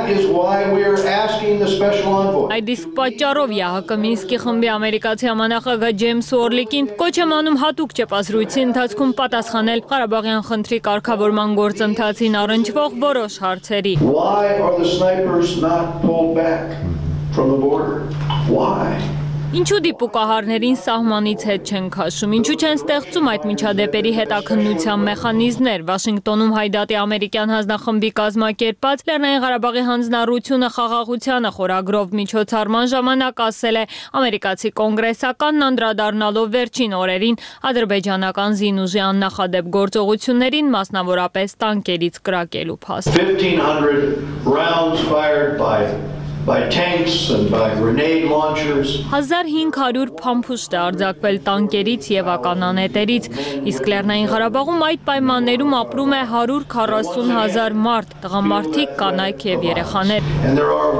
Այդ իսկ պատճառով ՀՀԿ Մինսկի խմբի ամերիկացի համանախագահ Ջեյմս Օրլիկին կոչ է անում հատուկ չեպազրույցի ընթացքում պատասխանել Ղարաբաղյան խնդրի կարգավորման գործընթացին առնչվող որոշ հարցերի։ Are the snipers not pulled back from the border? Why? Ինչու դիպուկահարներին սահմանից հետ չեն քաշում, ինչու չեն ստեղծում այդ միջադեպերի հետաքննության մեխանիզմներ։ Վաշինգտոնում Հայդատի ամերիկյան հանձնախմբի կազմակերպած Լեռնային Ղարաբաղի հանձնառությունը խաղաղությանը խորագրով միջոցառման ժամանակ ասել է ամերիկացի կոնգրեսականն անդրադառնալով վերջին օրերին ադրբեջանական զինուժի աննախադեպ գործողություններին, մասնավորապես տանկերից կրակելու փաստ։ 1500 rounds fired by tanks and by grenade launchers. 1500 փամփուշտ է արձակվել տանկերից եւ ականանետերից, իսկ Լեռնային Ղարաբաղում այդ պայմաններում ապրում է 140,000 մարդ, տղամարդիկ, կանայք եւ երեխաներ։ And there are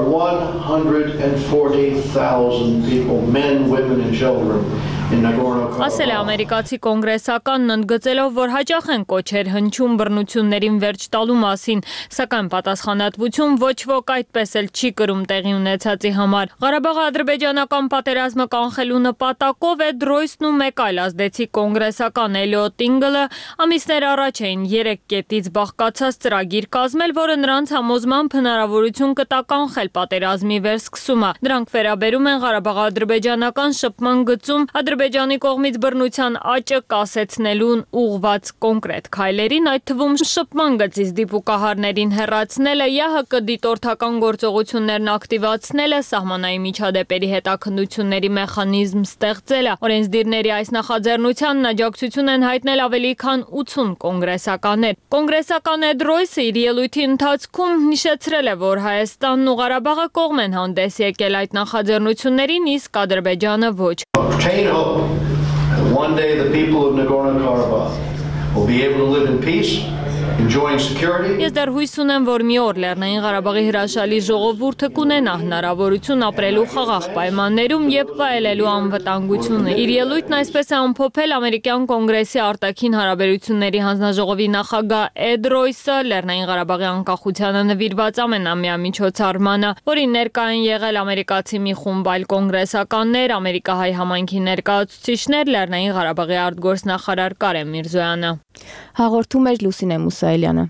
140,000 people, men, women and children. Ասել է ամերիկացի կոնգրեսականն, ընդգծելով, որ հաճախ են կոչեր հնչում բռնություններին վերջ տալու մասին, սակայն պատասխանատվություն ոչ ոք այդպես էլ չի կրում տեղի ունեցածի համար։ Ղարաբաղի ադրբեջանական պատերազմը կանխելու նպատակով Էդ Ռոյսն ու մեկ այլ ազդեցիկ կոնգրեսական Էլիոտ Ինգլը ամիսներ առաջ էին 3 կետից բաղկացած ծրագիր կազմել, որը նրանց համոզմամբ հնարավորություն կտա կանխել պատերազմի վերսկսումը։ Դրանք վերաբերում են Ղարաբաղ-ադրբեջանական շփման գծում Ադրբեջանի կողմից բռնության աճը կասեցնելուն ուղղված կոնկրետ քայլերին, այդ թվում շփման գծից դիպուկահարներին հեռացնելը, ՀՀԿ դիտորդական գործողություններն ակտիվացնելը, սահմանային միջադեպերի հետաքննությունների մեխանիզմ ստեղծելը։ Օրենսդիրների այս նախաձեռնությանն աջակցություն են հայտնել ավելի քան 80 կոնգրեսականներ։ Կոնգրեսական Էդ Ռոյսը իր ելույթի ընթացքում նշեցրել է, որ Հայաստանն ու Ղարաբաղը կողմ են հանդես եկել այդ նախաձեռնություններին, իսկ Ադրբեջանը ոչ։ Obtain hope that one day the people of Nagorno-Karabakh will be able to live in peace, enjoying security. Ես դեռ հույս ունեմ, որ մի օր Լեռնային Ղարաբաղի հրաշալի ժողովուրդը կունենա հնարավորություն ապրելու խաղաղ պայմաններում եւ վայելելու անվտանգությունը։ Իր ելույթն այսպես է ամփոփել ամերիկյան կոնգրեսի արտաքին հարաբերությունների հանձնաժողովի նախագահ Էդ Ռոյսը Լեռնային Ղարաբաղի անկախությանը նվիրված ամենամյա միջոցառմանը, որին ներկա են եղել ամերիկացի մի խումբ այլ կոնգրեսականներ, ամերիկահայ համայնքի ներկայացուցիչներ, Լեռնային Ղարաբաղի արտգործնախարար Կարեն Միրզոյանը։ Հաղորդում էր Լուսինե Մուսայելյանը։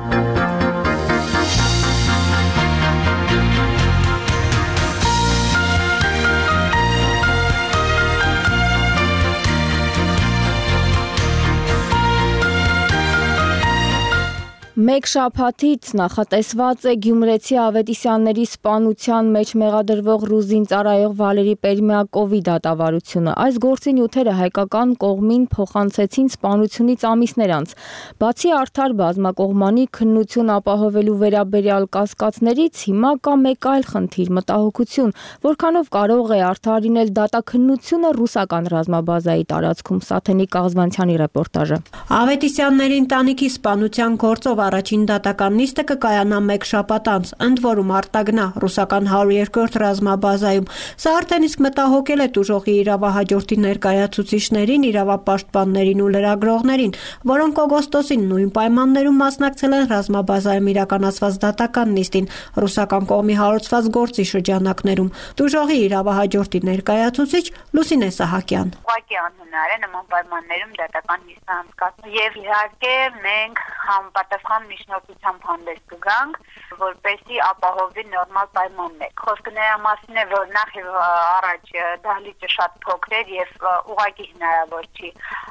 Մեկ շաբաթից նախատեսված է Գյումրեցի Ավետիսյանների սպանության մեջ մեղադրվող ռուզին ծառայող Վալերի Պերմյակովի դատավարությունը։ Այս գործի նյութերը հայկական կողմին փոխանցեցին սպանությունից ամիսներ անց։ Բացի արդար բազմակողմանի քննություն ապահովելու վերաբերյալ կասկածներից, հիմա կա մեկ այլ խնդիր՝ մտահոգություն, որքանով կարող է արդարինել դատաքննությունը ռուսական ռազմաբազայի տարածքում։ Սաթենիկ Աղզվանցյանի ռեպորտաժը։ Ավետիսյանների ընտանիքի սպանության գործով առաջին դատական նիստը կկայանա մեկ շաբաթ անց, ընդ որում արտագնա ռուսական 102-րդ ռազմաբազայում։ Սա արդեն իսկ մտահոգել է տուժողի իրավահաջորդի ներկայացուցիչներին, իրավապաշտպաններին ու լրագրողներին, որոնք օգոստոսին նույն պայմաններում մասնակցել են ռազմաբազայում իրականացված դատական նիստին ռուսական կողմի հարուցված գործի շրջանակներում։ Տուժողի իրավահաջորդի ներկայացուցիչ Լուսինե Սահակյան։ Ուղղակի անհնար է նման պայմաններում դատական նիստ անցկացնել եւ իհարկե մենք համապատասխան միջնորդությամբ հանդես կգանք, որպեսզի ապահովի նորմալ պայմաններ։ Խոսքը նրա մասին է, որ նախ եւ առաջ դահլիճը շատ փոքր էր եւ ուղղակի հնարավոր չի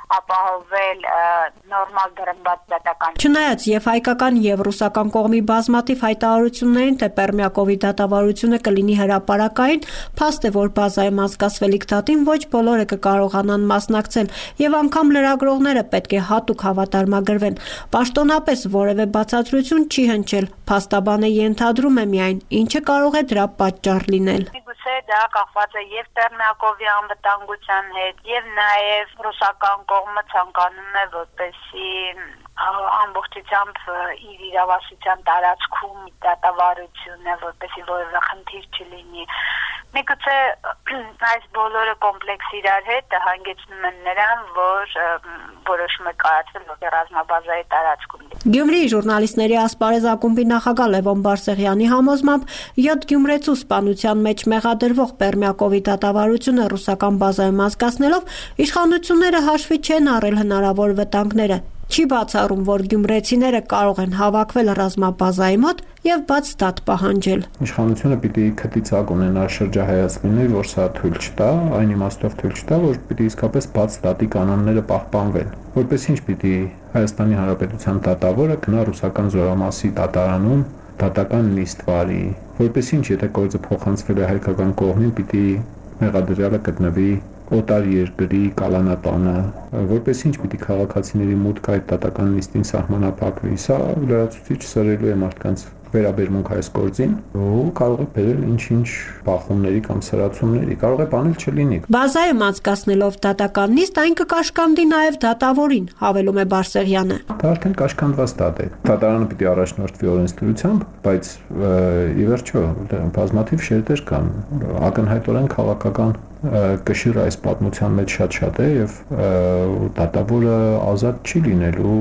ապահովել նորմալ դրամբաց դատական։ Չնայած եւ հայկական եւ ռուսական կողմի բազմաթիվ հայտարարություններին, թե Պերմիակովի դատավարությունը կլինի հրապարակային, փաստ է, որ բազայում անցկացվելիք դատին ոչ բոլորը կկարողանան մասնակցել եւ անգամ լրագրողները պետք է հատուկ հավատարմագրվեն։ Պաշտոնապես որևէ բացատրություն չի հնչել, փաստաբանը ենթադրում է միայն, ինչը կարող է դրա պատճառ լինել։ Գուցե դա կախված է եւ Պերմիակովի անվտանգության հետ, եւ նաեւ ռուսական կողմը ցանկանում է, որպեսզի ամբողջությամբ իր իրավասության տարածքում դատավարությունը, որպեսզի որևէ խնդիր չլինի։ Միգուցե այս բոլորը կոմպլեքս իրար հետ հանգեցնում են նրան, որ որոշումը կայացվել որ ռազմաբազայի տարածքում։ Գյումրիի ժուրնալիստների ասպարեզ ակումբի նախագահ Լևոն Բարսեղյանի համոզմամբ 7 գյումրեցու սպանության մեջ մեղադրվող Պերմիակովի դատավարությունը ռուսական բազայում անցկացնելով իշխանությունները հաշվի չեն առել հնարավոր վտանգները։ Չի բացառում, որ գյումրեցիները կարող են հավաքվել ռազմաբազայի մոտ եւ բաց դատ պահանջել։ Իշխանությունը պիտի քթիցակ ունենա շրջահայաց լինել, որ սա թույլ չտա, այն իմաստով թույլ չտա, որ պիտի իսկապես բաց դատի կանոնները պահպանվեն։ Որպես ինչ պիտի Հայաստանի Հանրապետության դատավորը գնա ռուսական զորամասի դատարանում դատական նիստ վարի, որպես ինչ եթե գործը փոխանցվել է հայկական կողմին, պիտի մեղադրյալը գտնվի օտար երկրի կալանատանը, որպես ինչ պիտի քաղաքացիների մուտքը այդ դատական նիստին սահմանափակվի։ Սա լրացուցիչ սրելու է մարդկանց վերաբերմունք այս գործին ու կարող է բերել ինչ-ինչ բախումների կամ սրացումների, կարող է բանել չլինի։ Բազայում անցկացնելով դատական նիստ այն կկաշկանդի նաև դատավորին, հավելում է Բարսեղյանը։ Դա արդեն կաշկանդված դատ է։ Դատարանը պիտի առաջնորդվի օրենսդրությամբ, բայց ի վերջո բազմաթիվ շերտեր կան, ակնհայտորեն քաղաքական կշիռը այս պատմության մեջ շատ է եւ դատավորը ազատ չի լինելու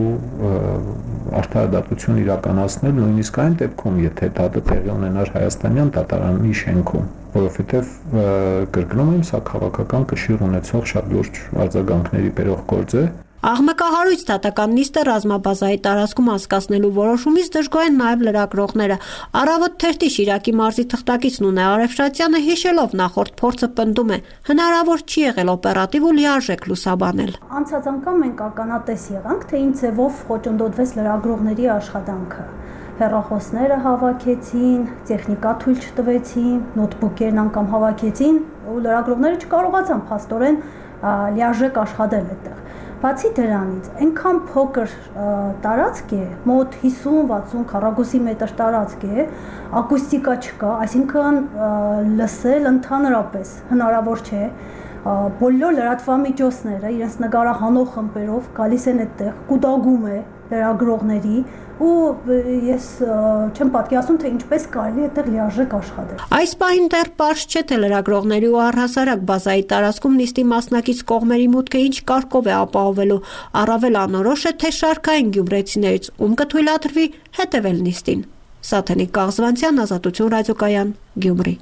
արդարադատություն իրականացնել նույնիսկ այն դեպքում, եթե դատը տեղի ունենար հայաստանյան դատարանի շենքում, որովհետեւ կրկնում եմ, սա քաղաքական կշիռ ունեցող շատ լուրջ արձագանքների բերող գործ է։ Աղմկահարույց դատական նիստը ռազմաբազայի տարածքում անցկացնելու որոշումից դժգոհ են նաև լրագրողները։ Առավոտ թերթի Շիրակի մարզի թղթակից Նունե Արևշացյանը հիշելով նախորդ փորձը պնդում է. հնարավոր չի եղել օպերատիվ ու լիարժեք լուսաբանել։ Անցած անգամ մենք ականատես եղանք, թե ինչ ձևով խոչընդոտվեց լրագրողների աշխատանքը։ Հեռախոսները հավաքեցին, տեխնիկա թույլ չտվեցին, նոթբուքերն անգամ հավաքեցին ու լրագրողները չկարողացան փաստորեն լիարժեք աշխատել այդտեղ։ Բացի դրանից, այնքան փոքր տարածք է, մոտ 50-60 քառակուսի մետր տարածք է, ակուստիկա չկա, այսինքն լսել ընդհանրապես հնարավոր չէ։ Բոլոր լրատվամիջոցները իրենց նկարահանող խմբերով գալիս են այդտեղ, կուտակում է լրագրողների ու ես չեմ պատկերացնում, թե ինչպես կարելի է այդտեղ լիարժեք աշխատել։ Այս պահին դեռ պարզ չէ, թե լրագրողների ու առհասարակ բազայի տարածքում նիստի մասնակից կողմերի մուտքը ինչ կարգով է ապահովելու, առավել անորոշ է, թե շարքային գյումրեցիներից ում կթույլատրվի հետևել նիստին։ Սաթենիկ Կաղզվանցյան, Ազատություն ռադիոկայան, Գյումրի։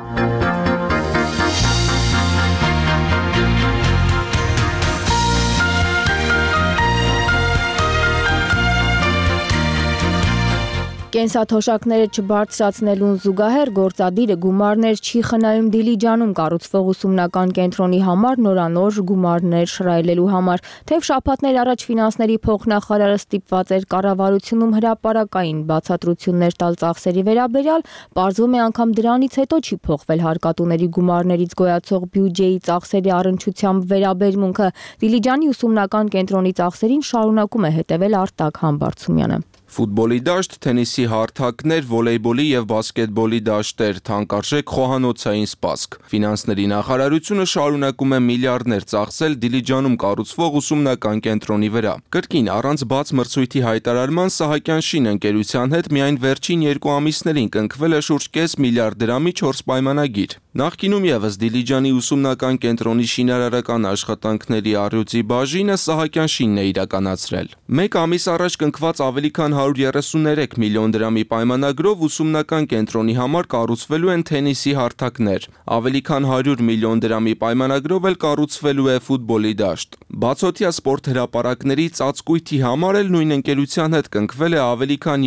Կենսաթոշակները չբարձրացնելուն զուգահեռ գործադիրը գումարներ չի խնայում Դիլիջանում կառուցվող ուսումնական կենտրոնի համար նորանոր գումարներ շռայլելու համար, թեև շաբաթներ առաջ ֆինանսների փոխնախարարը ստիպված էր կառավարությունում հրապարակային բացատրություններ տալ ծախսերի վերաբերյալ, պարզվում է անգամ դրանից հետո չի փոխվել հարկատուների գումարներից գոյացող բյուջեի ծախսերի առնչությամբ վերաբերմունքը։ Դիլիջանի ուսումնական կենտրոնի ծախսերին շարունակում է հետևել Արտակ Համբարձումյանը։ Ֆուտբոլի դաշտ, թենիսի հարթակներ, վոլեյբոլի եւ բասկետբոլի դաշտեր, թանկարժեք խոհանոցային սպասք։ Ֆինանսների նախարարությունը շարունակում է միլիարդներ ծախսել Դիլիջանում կառուցվող ուսումնական կենտրոնի վրա։ Կրկին առանց բաց մրցույթի հայտարարման Սահակյան շին ընկերության հետ միայն վերջին 2 ամիսներին կնքվել է շուրջ կես միլիարդ դրամի 4 պայմանագիր։ Նախկինում եւս Դիլիջանի ուսումնական կենտրոնի շինարարական աշխատանքների առյուծի բաժինը Սահակյան շինն է իրականացրել։ 1 ամիս առաջ կնքված ավելի քան 133 միլիոն դրամի պայմանագրով ուսումնական կենտրոնի համար կառուցվելու են թենիսի հարթակներ։ Ավելի քան 100 միլիոն դրամի պայմանագրով էլ կառուցվելու է ֆուտբոլի դաշտ։ Բացօթյա սպորտ հրապարակների ծածկույթի համար էլ նույն ընկերության հետ կնքվել է ավելի քան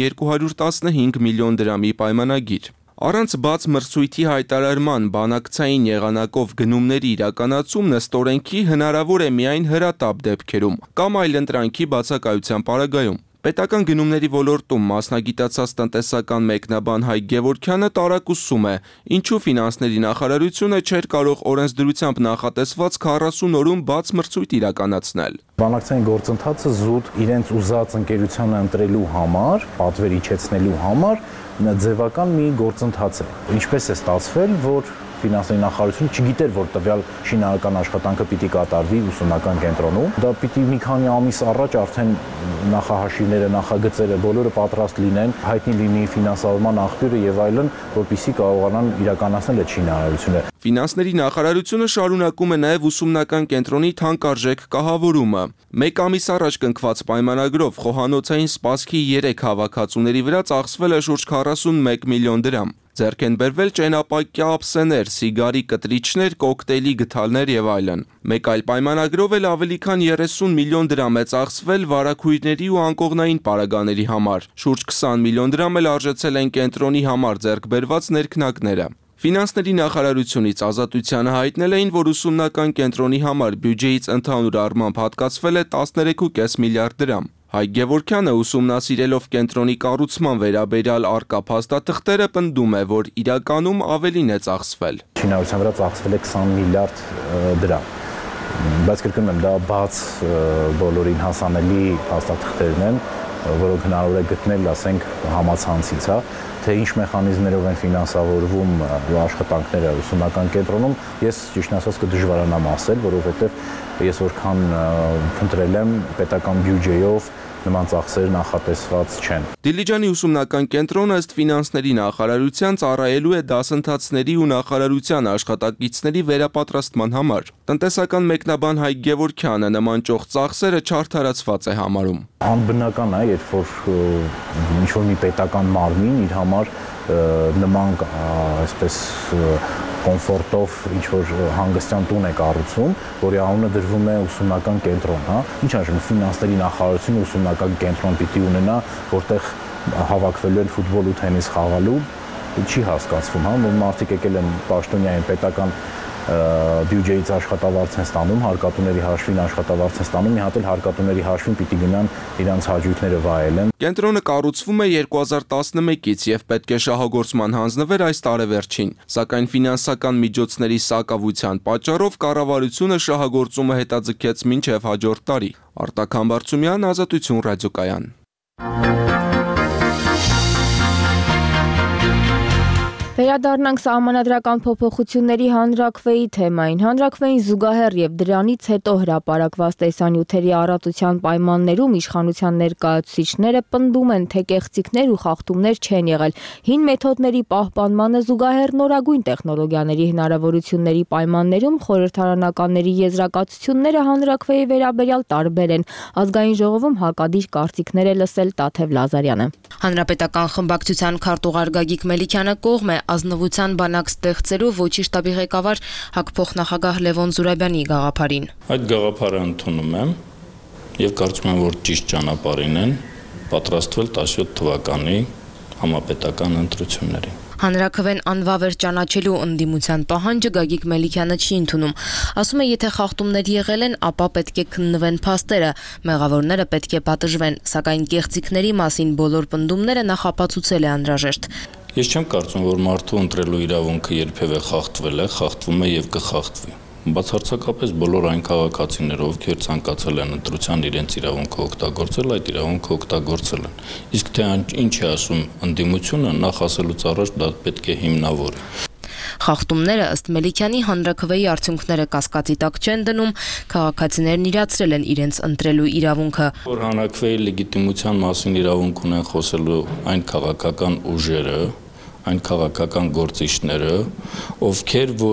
215 միլիոն դրամի պայմանագիր։ Առանց բաց մրցույթի հայտարարման բանակցային եղանակով գնումների իրականացումն ըստ օրենքի հնարավոր է միայն հրատապ դեպքերում կամ այլընտրանքի բացակայության պարագայում։ Պետական գնումների ոլորտում մասնագիտացած տնտեսական մեկնաբան Հայկ Գևորգյանը տարակուսում է, ինչու ֆինանսների նախարարությունը չէր կարող օրենսդրությամբ նախատեսված 40 օրում բաց մրցույթ իրականացնել։ Բանակցային գործընթացը զուտ իրենց ուզած ընկերությանը ընտրելու համար, պատվեր իջեցնելու համար ձևական մի գործընթաց է։ Ինչպես է ստացվել, որ ֆինանսների նախարարությունը չգիտեր, որ տվյալ շինարարական աշխատանքը պիտի կատարվի ուսումնական կենտրոնում։ Դա պիտի մի քանի ամիս առաջ արդեն նախահաշիվները, նախագծերը բոլորը պատրաստ լինեն, հայտնի լինի ֆինանսավորման աղբյուրը եւ այլն, որպեսզի կարողանան իրականացնել այդ շինարարությունը։ Ֆինանսների նախարարությունը շարունակում է նաև ուսումնական կենտրոնի թանկարժեք կահավորումը։ Մեկ ամիս առաջ կնքված պայմանագրով խոհանոցային սպասքի 3 հավաքածուների վրա ծախսվել է շուրջ 41 միլիոն դրամ։ Ձեռք են բերվել ճենապակյա ափսեներ, սիգարի կտրիչներ, կոկտեյլի գդալներ եւ այլն։ Մեկ այլ պայմանագրով էլ ավելի քան 30 միլիոն դրամ է ծախսվել վարակույրների ու անկողնային պարագաների համար։ Շուրջ 20 միլիոն դրամ էլ արժեցել են կենտրոնի համար ձեռք բերված ներքնակները։ Ֆինանսների նախարարությունից Ազատությանը հայտնել էին, որ ուսումնական կենտրոնի համար բյուջեից ընդհանուր առմամբ հատկացվել է 13.5 միլիարդ դրամ։ Հայկ Գևորգյանը ուսումնասիրելով կենտրոնի կառուցման վերաբերյալ առկա փաստաթղթերը պնդում է, որ իրականում ավելին է ծախսվել։ Շինարարության վրա ծախսվել է 20 միլիարդ դրամ։ Բայց կրկնում եմ, դա բաց բոլորին հասանելի փաստաթղթերն են, որոնք հնարավոր է գտնել, ասենք, համացանցից, թե ինչ մեխանիզմներով են ֆինանսավորվում աշխատանքները ուսումնական կենտրոնում, ես ճիշտն ասած կդժվարանամ ասել, որովհետև ես որքան փնտրել եմ պետական բյուջեով նման ծախսեր նախատեսված չեն։ Դիլիջանի ուսումնական կենտրոնը ըստ ֆինանսների նախարարության ծառայելու է դասընթացների ու նախարարության աշխատակիցների վերապատրաստման համար։ Տնտեսական մեկնաբան Հայկ Գևորգյանը նման ճոխ ծախսերը չարդարացված է համարում։ Անբնական է, երբ որ ինչ-որ մի պետական մարմին իր համար նման այսպես կոմֆորտով ինչ-որ հանգստյան տուն է կառուցում, որի անունը դրվում է ուսումնական կենտրոն, Ինչ արժում ֆինանսների նախարարությունը ուսումնական կենտրոն պիտի ունենա, որտեղ հավաքվելու են ֆուտբոլ ու թենիս խաղալու, չի հասկացվում, որ մարդիկ եկել են պաշտոնյա են պետական բյուջեից աշխատավարձ են ստանում, հարկատուների հաշվին աշխատավարձ են ստանում, մի հատ էլ հարկատուների հաշվին պիտի գնան իրանց հաճույքները վայելեն։ Կենտրոնը կառուցվում է 2011-ից եւ պետք է շահագործման հանձնվեր այս տարեվերջին, սակայն ֆինանսական միջոցների սակավության պատճառով կառավարությունը շահագործումը հետաձգեց մինչեւ հաջորդ տարի։ Արտակ Համբարձումյան, Ազատություն ռադիոկայան։ Վերադառնանք սահմանադրական փոփոխությունների հանրաքվեի թեմային։ Հանրաքվեին զուգահեռ եւ դրանից հետո հրապարակված տեսանյութերի առատության պայմաններում իշխանության ներկայացուցիչները պնդում են, թե կեղծիքներ ու խախտումներ չեն եղել։ Հին մեթոդների պահպանմանը զուգահեռ նորագույն տեխնոլոգիաների հնարավորությունների պայմաններում խորհրդարանականների եզրակացությունները հանրաքվեի վերաբերյալ տարբեր են։ Ազգային ժողովում հակադիր կարծիքներ է լսել Տաթև Լազարյանը։ Հանրապետական խմբակցության քարտուղար Գագիկ Մելիքյանը կողմ է ազնվության բանակ ստեղծելու ոչի շտաբի ղեկավար հակփոխնախագահ Լևոն Զուրաբյանի գաղափարին։ Այդ գաղափարը ընդունում եմ եւ կարծում եմ, որ ճիշտ ճանապարհին են պատրաստվել 17 թվականի համապետական ընտրություններին։ Հանրաքվեն անվավեր ճանաչելու ընդդիմության պահանջը Գագիկ Մելիքյանը չի ընդունում։ Ասում է, եթե խախտումներ եղել են, ապա պետք է քննվեն փաստերը, մեղավորները պետք է պատժվեն, սակայն կեղծիքների մասին բոլոր պնդումները նախապացուցել է անհրաժեշտ։ Ես չեմ կարծում, որ մարդու ընտրելու իրավունքը երբևէ խախտվել է, խախտվում է եւ կխախտվի։ Բացարձակապես բոլոր այն քաղաքացիները, ովքեր ցանկացել են ընտրության իրենց իրավունքը օգտագործել, այդ իրավունքը օգտագործել են։ Իսկ թե ինչ է ասում ընդդիմությունը, նախ ասելուց առաջ դա պետք է հիմնավորի։ Խախտումները ըստ Մելիքյանի հանրաքվեի արդյունքները կասկածի տակ չեն դնում, քաղաքացիներն իրացրել են իրենց ընտրելու իրավունքը։ Որ հանրաքվեի լեգիտիմության մասին իրավունք ունեն խոսելու այն քաղաքական ուժերը, այն քաղաքական գործիչները, ովքեր որ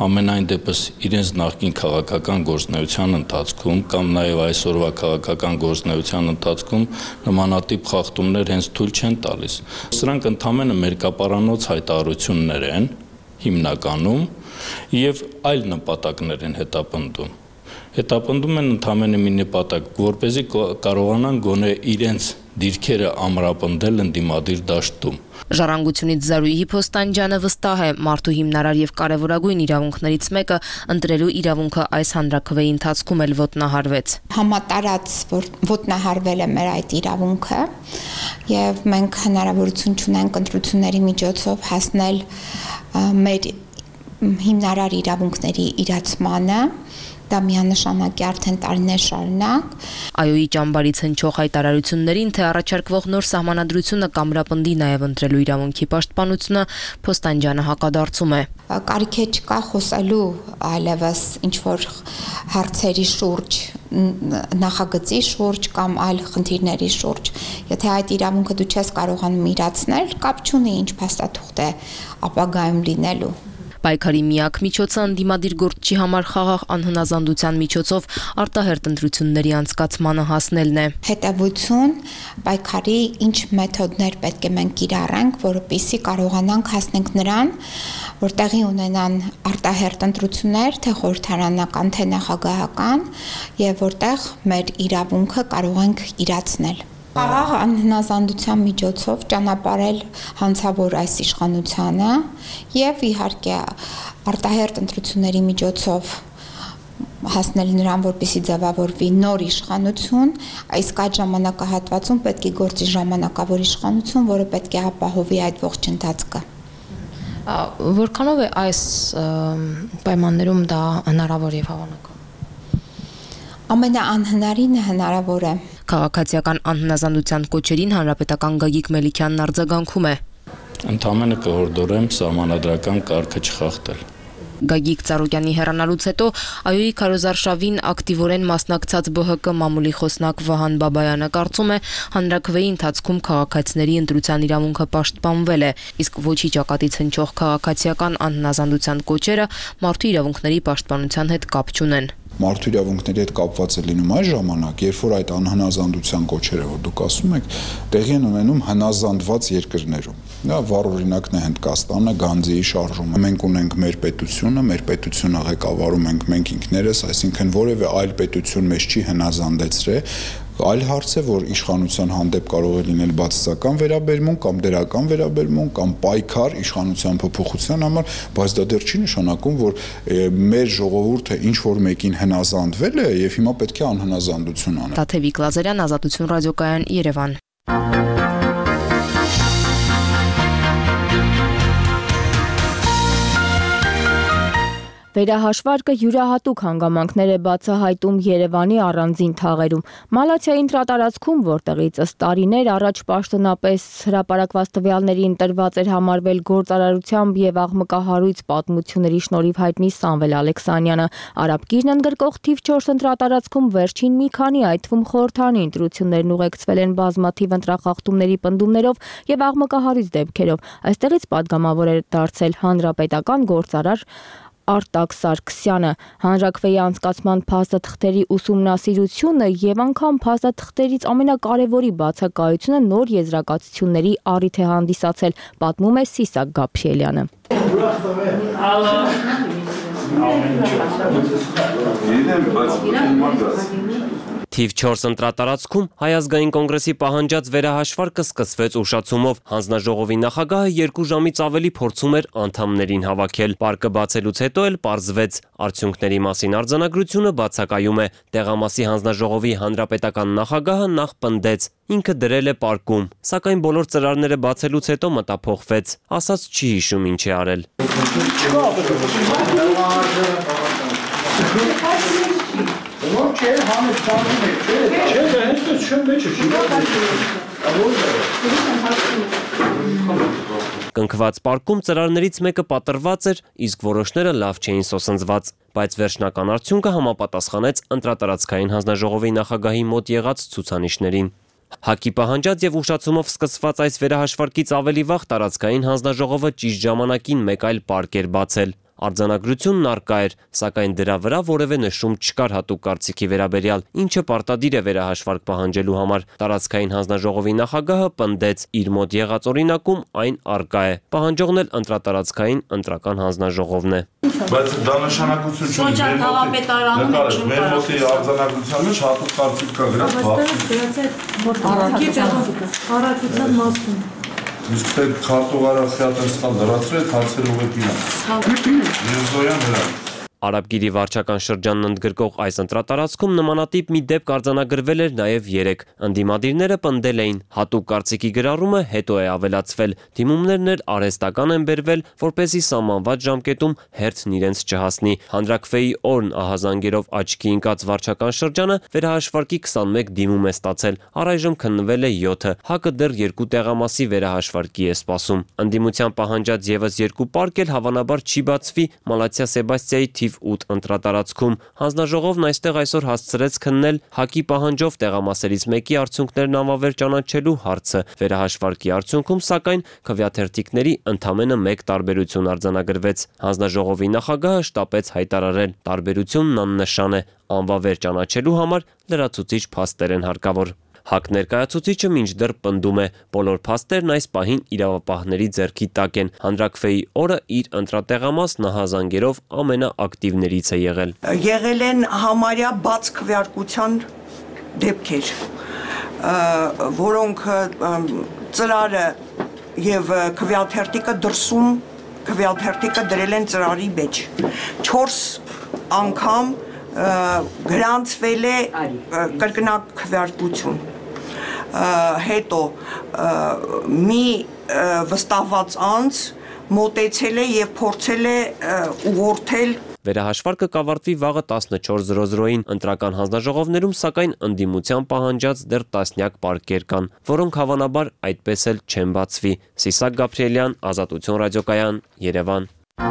Համենայն դեպս իրենց նախկին քաղաքական գործունեության ընթացքում կամ նաև այսօրվա քաղաքական գործունեության ընթացքում նմանատիպ խախտումներ հենց թույլ չեն տալիս։ Սրանք ընդհանրապես մերկապարանոց հայտարարություններ են հիմնականում եւ այլ նպատակներ են հետապնդում։ Հետապնդում են ընդհանրապես մի նպատակ, որպեսզի կարողանան գոնե իրենց դիրքերը ամրապնդել ընդդիմադիր դաշտում։ Ժառանգությունից Զարուհի Փոստանջյանը վստահ է, մարդու հիմնարար եւ կարեւորագույն իրավունքներից մեկը ընտրելու իրավունքը այս հանրաքվեի ընթացքում էլ ոտնահարվեց։ Համատարած ոտնահարվել է մեր այդ իրավունքը եւ մենք հնարավորություն ունենք ընտրությունների միջոցով հասնել մեր հիմնարար իրավունքների իրացմանը։ Դա միանշանակ է արդեն տարիներ շարունակ։ ԱՅՈ-ի ճամբարից հնչող հայտարարություններին, թե առաջարկվող նոր սահմանադրությունը կամրապնդի նաև ընտրելու իրավունքի պաշտպանությունը, Փոստանջյանը հակադարձում է։ Կարիք չկա խոսելու այլևս ինչ-որ հարցերի շուրջ, նախագծի շուրջ կամ այլ խնդիրների շուրջ։ Եթե այդ իրավունքը դու չես կարողանում իրացնել, կապ չունի ինչ փաստաթուղթ է ապագայում լինելու։ Պայքարի միակ միջոցը ընդդիմադիր գործչի համար խաղաղ անհնազանդության միջոցով արտահերթ ընտրությունների անցկացմանը հասնելն է։ Հետևություն, պայքարի ինչ մեթոդներ պետք է մենք կիրառենք, որպեսզի կարողանանք հասնենք նրան, որ տեղի ունենան արտահերթ ընտրություններ, թե խորհրդարանական, թե նախագահական, եւ որտեղ մեր իրավունքը կարող ենք իրացնել։ Խաղաղ անհնազանդության միջոցով ճանապարհել հանցավոր այս իշխանությանը եւ իհարկե արտահերթ ընտրությունների միջոցով հասնել նրան, որպեսզի ձևավորվի նոր իշխանություն, իսկ այդ ժամանակահատվածում պետք է գործի ժամանակավոր իշխանություն, որը պետք է ապահովի այդ ողջ ընթացքը։ Որքանով է այս պայմաններում դա հնարավոր եւ հավանական։ Ամենաանհնարինը հնարավոր է։ Քաղաքացիական անհնազանդության կոչերին հանրապետական Գագիկ Մելիքյանն արձագանքում է։ Ընդհանրապես կհորդորեմ սահմանադրական կարգը չխախտել։ Գագիկ Ծառուկյանի հեռանալուց հետո ԱՅՈ-ի քարոզարշավին ակտիվորեն մասնակցած ԲՀԿ մամուլի խոսնակ Վահան Բաբայանը կարծում է, հանրաքվեի ընթացքում քաղաքացիների ընտրության իրավունքը պաշտպանվել է, իսկ ոչի ճակատից հնչող քաղաքացիական անհնազանդության կոչերը մարդու իրավունքների պաշտպանության հետ կապ չունեն։ Մարդու իրավունքների հետ կապված է լինում այս ժամանակ, երբ որ այդ անհնազանդության կոչերը, որ դուք ասում եք, տեղի են ունենում հնազանդված երկրներում։ Դա վառ օրինակն է Հնդկաստանը, Գանձիի շարժումը։ Մենք ունենք մեր պետությունը ղեկավարում ենք մենք ինքներս, այսինքն որևէ այլ պետություն մեզ չի հնազանդեցրել։ Այլ հարց է, որ իշխանության հանդեպ կարող է լինել բացասական վերաբերմունք կամ դրական վերաբերմունք կամ պայքար իշխանության փոփոխության համար, բայց դա դեռ չի նշանակում, որ մեր ժողովուրդը ինչ որ մեկին հնազանդվել է եւ հիմա պետք է անհնազանդություն անել։ Տաթևիկ Լազարյան, Ազատություն ռադիոկայան, Երևան։ Վերահաշվարկը յուրահատուկ հանգամանքներ է բացահայտում Երևանի առանձին թաղերում։ Մալաթիայի ընտրատարածքում, որտեղից ըստ տարիներ առաջ պաշտոնապես հրապարակված տվյալների ընտրված էր համարվել գործարարությամբ եւ աղմկահարույց պատմությունների շնորհիվ հայտնի Սամվել Ալեքսանյանը, Արաբկիրն ընդգրկող թիվ 4 ընտրատարածքում վերջին մի քանի, այդ թվում խորհրդարանի ընտրություններն ուղեկցվել են բազմաթիվ ընտրախախտումների պնդումներով եւ աղմկահարույց դեպքերով։ Այստեղից падգամավոր է դարձել հանրապետական գործարար Արտակ Սարգսյանը, հանրաքվեի անցկացման փաստաթղթերի ուսումնասիրությունը եւ անգամ փաստաթղթերից ամենակարևորի բացակայությունը նոր եզրակացությունների առիթ է հանդիսացել, պատմում է Սիսակ Գաբրիելյանը։ Թիվ 4 ընտրատարածքում Հայ ազգային կոնգրեսի պահանջած վերահաշվարկը սկսվեց ուշացումով։ Հանձնաժողովի նախագահը 2 ժամից ավելի փորձում էր անդամներին հավաքել։ Պարկը բացելուց հետո էլ պարզվեց, արդյունքների մասին արձանագրությունը բացակայում է։ Տեղամասի հանձնաժողովի հանրապետական նախագահը նախ պնդեց, ինքը դրել է պարկում, սակայն բոլոր ծրարները բացելուց հետո մտափոխվեց, ասաց չի հիշում ինչ է արել։ Կնքված պարկում ծրարներից մեկը պատրված էր, իսկ որոշները լավ չէին սոսնձված, բայց վերջնական արդյունքը համապատասխանեց ընտրատարածքային հանձնաժողովի նախագահի մոտ եղած ցուցանիշներին։ ՀԱԿ-ի պահանջած եւ ուշացումով սկսված այս վերահաշվարկից ավելի վաղ տարածքային հանձնաժողովը ճիշտ ժամանակին մեկ այլ պարկ էր բացել։ Արձանագրությունն առկա էր, սակայն դրա վրա որևէ նշում չկար հատուկ կարծիքի վերաբերյալ, ինչը պարտադիր է վերահաշվարկ պահանջելու համար։ Տարածքային հանձնաժողովի նախագահը պնդեց, իր մոտ եղած օրինակում այն առկա է։ Պահանջողն էլ ընտրատարածքային ընտրական հանձնաժողովն է։ Բայց դա նշանակություն չունի։ Մեր մոտի արձանագրության մեջ հատուկ կարծիք կա գրած Առաքության մասում։ Իսկ թե քարտուղարը խիատեն ստան դրացրել, հարցեր ուղեկի Միրզոյան հրան։ Արաբգիրի վարչական շրջանն ընդգրկող այս ընտրատարածքում նմանատիպ մի դեպք արձանագրվել էր նաև 3։ Ընդդիմադիրները պնդել էին, հատուկ կարծիքի գրառումը հետո է ավելացվել, դիմումներն էլ արհեստական են բերվել, որպեսզի սահմանված ժամկետում հերթն իրենց չհասնի։ Հանրաքվեի օրն ահազանգերով աչքի ընկած վարչական շրջանը վերահաշվարկի 21 դիմում է ստացել, առայժմ քննվել է 7-ը, ՀԱԿ-ը դեռ 2 տեղամասի վերահաշվարկի է սպասում։ Ընդդիմության պահանջած եւս 2 պարկ էլ հավանաբար չի բացվի Մալաթիա Սեբաստիայի թիվ 8 ընտրատարածքում։ Հանձնաժողովն այստեղ այսօր հասցրեց քննել ՀԱԿ-ի պահանջով տեղամասերից մեկի արդյունքներն անվավեր ճանաչելու հարցը։ Վերահաշվարկի արդյունքում, սակայն, քվեաթերթիկների ընդամենը 1 տարբերություն արձանագրվեց։ Հանձնաժողովի նախագահը շտապեց հայտարարել. տարբերությունն աննշան է, անվավեր ճանաչելու համար լրացուցիչ փաստեր են հարկավոր։ ՀԱԿ ներկայացուցիչը մինչդեռ պնդում է, բոլոր փաստերն այս պահին իրավապահների ձեռքի տակ են։ Հանրաքվեի օրը իր ընտրատեղամասն ահազանգերով ամենաակտիվներից է եղել։ Եղել են համարյա բաց քվեարկության դեպքեր, որոնք ծրարը եւ քվեաթերթիկը դրսում քվեաթերթիկը դրել են ծրարի մեջ։ 4 անգամ գրանցվել է կրկնակ քվեարկություն, հետո մի վստահված անձ մոտեցել է եւ փորձել է ուղղորդել Վերահաշվարկը կավարտվի վաղը 14:00-ին ընտրական հանձնաժողովներում, սակայն ընդդիմության պահանջած դեռ տասնյակ պարկեր կան, որոնք հավանաբար այդպես էլ չեն բացվի։ Սիսակ Գաբրիելյան, Ազատություն ռադիոկայան, Երևան։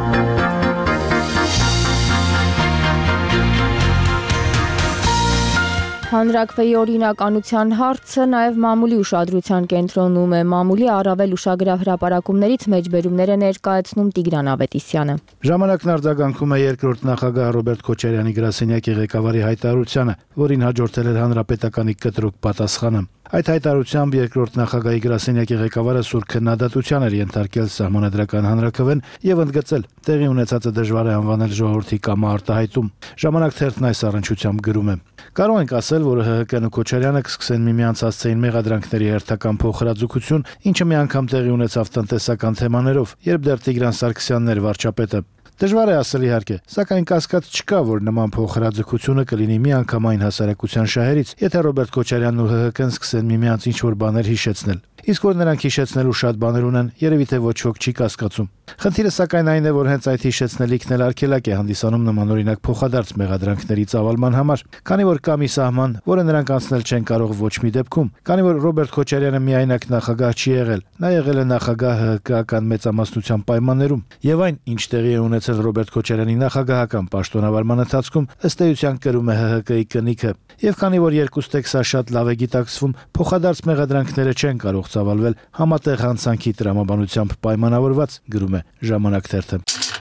Հանրաքվեի օրինականության հարցը նաև մամուլի ուշադրության կենտրոնում է։ Մամուլի առավել ուշագրավ հրապարակումներից մեջբերումներ է ներկայացնում Տիգրան Ավետիսյանը։ Ժամանակն արձագանքում է երկրորդ նախագահ Ռոբերտ Քոչարյանի գրասենյակի ղեկավարի հայտարարությանը, որին հաջորդել էր հանրապետականի կտրուկ պատասխանը։ Այդ հայտարարությամբ երկրորդ նախագահի գրասենյակի ղեկավարը սուր քննադատության էր ենթարկել սահմանադրական հանրաքվեն եւ ընդգծել տեղի ունեցածը դժվար է անվանել ժողովրդի կամարտահայտում։ Ժամանակ թերթն այս առնչությամբ գրում է. Կարող ենք ասել, որ ՀՀԿ-ն ու Քոչարյանը կսկսեն միմյանց հասցեին մեղադրանքների հերթական փոխհրաձգություն, ինչը մի անգամ տեղի ունեցավ տնտեսական թեմաներով, երբ դեռ Տիգրան Սարգսյանն էր վարչապետը։ Դժվար է ասել իհարկե, սակայն կասկած չկա, որ նման փոխհրաձգությունը կլինի միանգամայն հասարակության շահերից, եթե Ռոբերտ Քոչարյանն ու ՀՀԿ-ն սկսեն միմյանց ինչ-որ բաներ հիշեցնել։ Իսկ որ նրանք հիշեցնելու շատ բաներ ունեն, երևի թե ոչ ոք չի կասկածում։ Խնդիրը սակայն այն է, որ հենց այդ հիշեցնելիքն էլ արգելակ է հանդիսանում նմանօրինակ փոխադարձ մեղադրանքների ծավալման համար, քանի որ կա մի սահման, որը նրանք անցնել չեն կարող ոչ մի դեպքում, քանի որ Ռոբերտ Քոչարյանը միայնակ նախագահ չի եղել, նա եղել է նախագահ ՀՀԿ-ական մեծամասնության պայմաններում, եւ այն, ինչ տեղի է ունեցել Ռոբերտ Քոչարյանի նախագահական պաշտոնավարման ընթացքում, ըստ էության կրում է ՀՀԿ-ի կնիքը, եւ քանի որ երկուստ եք սա շատ լավ է գիտակցվում, փոխադարձ մեղադրանքները չեն կարող ծավալվել համատեղ հանցանքի տրամաբանությամբ պայմանավորված, գրում է Ժամանակ թերթը։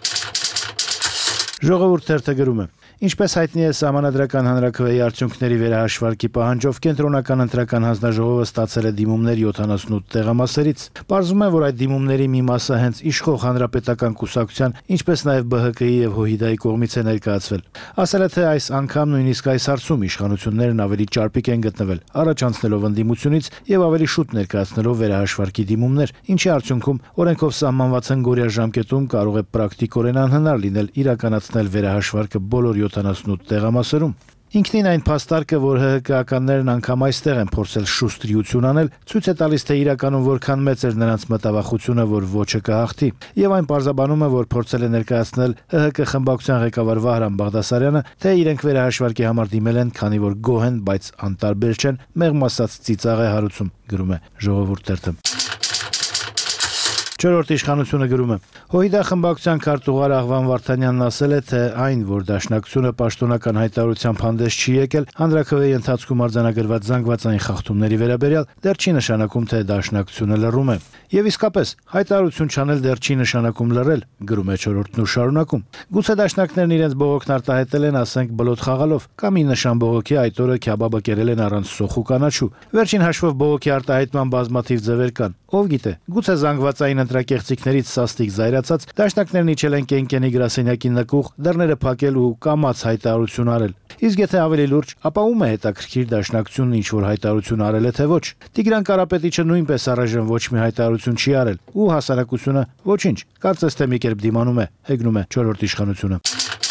Ժողովուրդ թերթը գրում է. Ինչպես հայտնի է, Սահմանադրական հանրաքվեի արդյունքների վերահաշվարկի պահանջով կենտրոնական ընտրական հանձնաժողովը ստացել է դիմումներ 78 տեղամասերից։ Պարզվում է, որ այդ դիմումների մի մասը հենց իշխող հանրապետական կուսակցության, ինչպես նաև ԲՀԿ-ի եւ ՀՅԴ-ի կողմից է ներկայացվել։ Ասել է, թե այս անգամ նույնիսկ այս հարցում իշխանություններն ավելի ճարպիկ են գտնվել, առաջ անցնելով ընդդիմությունից եւ ավելի շուտ ներկայացնելով վերահաշվարկի դիմումներ, ինչի արդյունքում օրենքով սահմանված հնգօրյա ժամկետում կարող է պրակտիկորեն անհնար լինել իրականացնել վերահաշվարկը բոլոր 78 տեղամասերում։ Ինքնին այն փաստարկը, որ ՀՀԿ-ականներն անգամ այստեղ են փորձել շուստրիություն անել, ցույց է տալիս, թե իրականում որքան մեծ էր նրանց մտավախությունը, որ ոչը կհաղթի, եւ այն պարզաբանում է, որ փորձել է ներկայացնել ՀՀԿ խմբակցության ղեկավար Վահրամ Բաղդասարյանը, թե իրենք վերահաշվարկի համար դիմել են, քանի որ գոհ են, բայց անտարբեր չեն, մեղմ ասած ծիծաղ է հարուցում, գրում է Ժողովուրդ թերթը։ Չորրորդ իշխանությունը գրում է. Հոհիդա խմբակցության քարտուղար Աղվան Վարդանյանն ասել է, թե այն, որ Դաշնակցությունը պաշտոնական հայտարարությամբ հանդես չի եկել, հանրաքվեի ընթացքում արձանագրված զանգվածային խախտումների վերաբերյալ, դեռ չի նշանակում, թե Դաշնակցությունը լռում է։ Եվ իսկապես, հայտարարություն չանել դեռ չի նշանակում լռել, գրում է Չորրորդն ու շարունակում։ Գուցե դաշնակներն իրենց բողոքն արտահայտել են, ասենք, բլոթ խաղալով, կամ ի նշան բողոքի այդ օրը քյաբաբը կերել են առանց սոխ ու կանաչու։ Վերջին հաշվով բողոքի արտահայտման բազմաթիվ ձևեր կան։ Ով գիտե, գուցե զանգվածային ընտրակեղծիքներից սաստիկ զայրացած դաշնակներն իջել են Կենկենի գրասենյակի նկուղ, դռները փակել ու կամաց հայտարարություն արել։ Իսկ եթե ավելի լուրջ, ապա ում է հետաքրքիր Դաշնակցությունն ինչ որ հայտարարություն արել է թե ոչ։ Տիգրան Կարապետիչը նույնպես առայժմ ոչ մի հայտարարություն չի արել, ու հասարակությունը ոչինչ, կարծես թե մի կերպ դիմանում է, հեգնում է Չորրորդ իշխանությունը։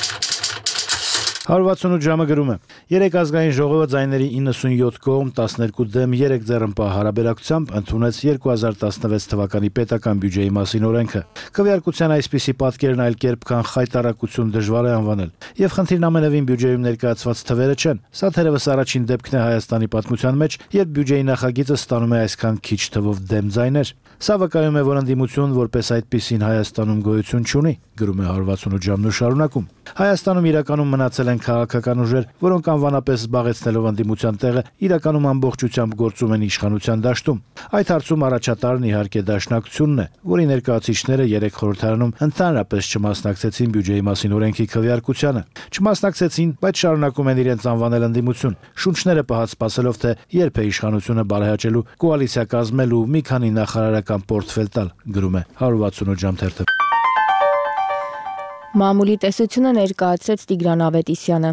168 ժամը գրում է. Երեք ազգային ժողովը ձայների 97 կողմ 12 դեմ 3 ձեռնպահ հարաբերակցությամբ ընդունեց 2016 թվականի պետական բյուջեի մասին օրենքը։ Քվեարկության այսպիսի պատկերն այլ կերպ քան խայտարակություն դժվար է անվանել։ Եվ խնդիրն ամենևին բյուջեում ներկայացված թվերը չեն։ Սա թերևս առաջին դեպքն է Հայաստանի պատմության մեջ, երբ բյուջեի նախագիծը ստանում է այսքան քիչ թվով դեմ ձայներ։ Սա վկայում է, որ ընդդիմություն որպես այդպիսին Հայաստանում գոյություն չունի, գրում է 168 ժամն ու շարունակում։ Հայաստանում իրականում մնացել են քաղաքական ուժեր, որոնք անվանապես զբաղեցնելով ընդդիմության տեղը, իրականում ամբողջությամբ գործում են իշխանության դաշտում։ Այդ հարցում առաջատարն իհարկե Դաշնակցությունն է, որի ներկայացուցիչները 3 խորհրդարանում ընդհանրապես չմասնակցեցին բյուջեի մասին օրենքի քվեարկությանը։ Չմասնակցեցին, բայց շարունակում են իրենց անվանել ընդդիմություն, շունչները պահած սպասելով, թե երբ է իշխանությունը բարեհաճելու, կոալիցիա կազմել ու մի քանի նախարարական պորտֆել տալ, գրում է 168 ժամ թերթը։ Մամուլի տեսությունը ներկայացրեց Տիգրան Ավետիսյանը։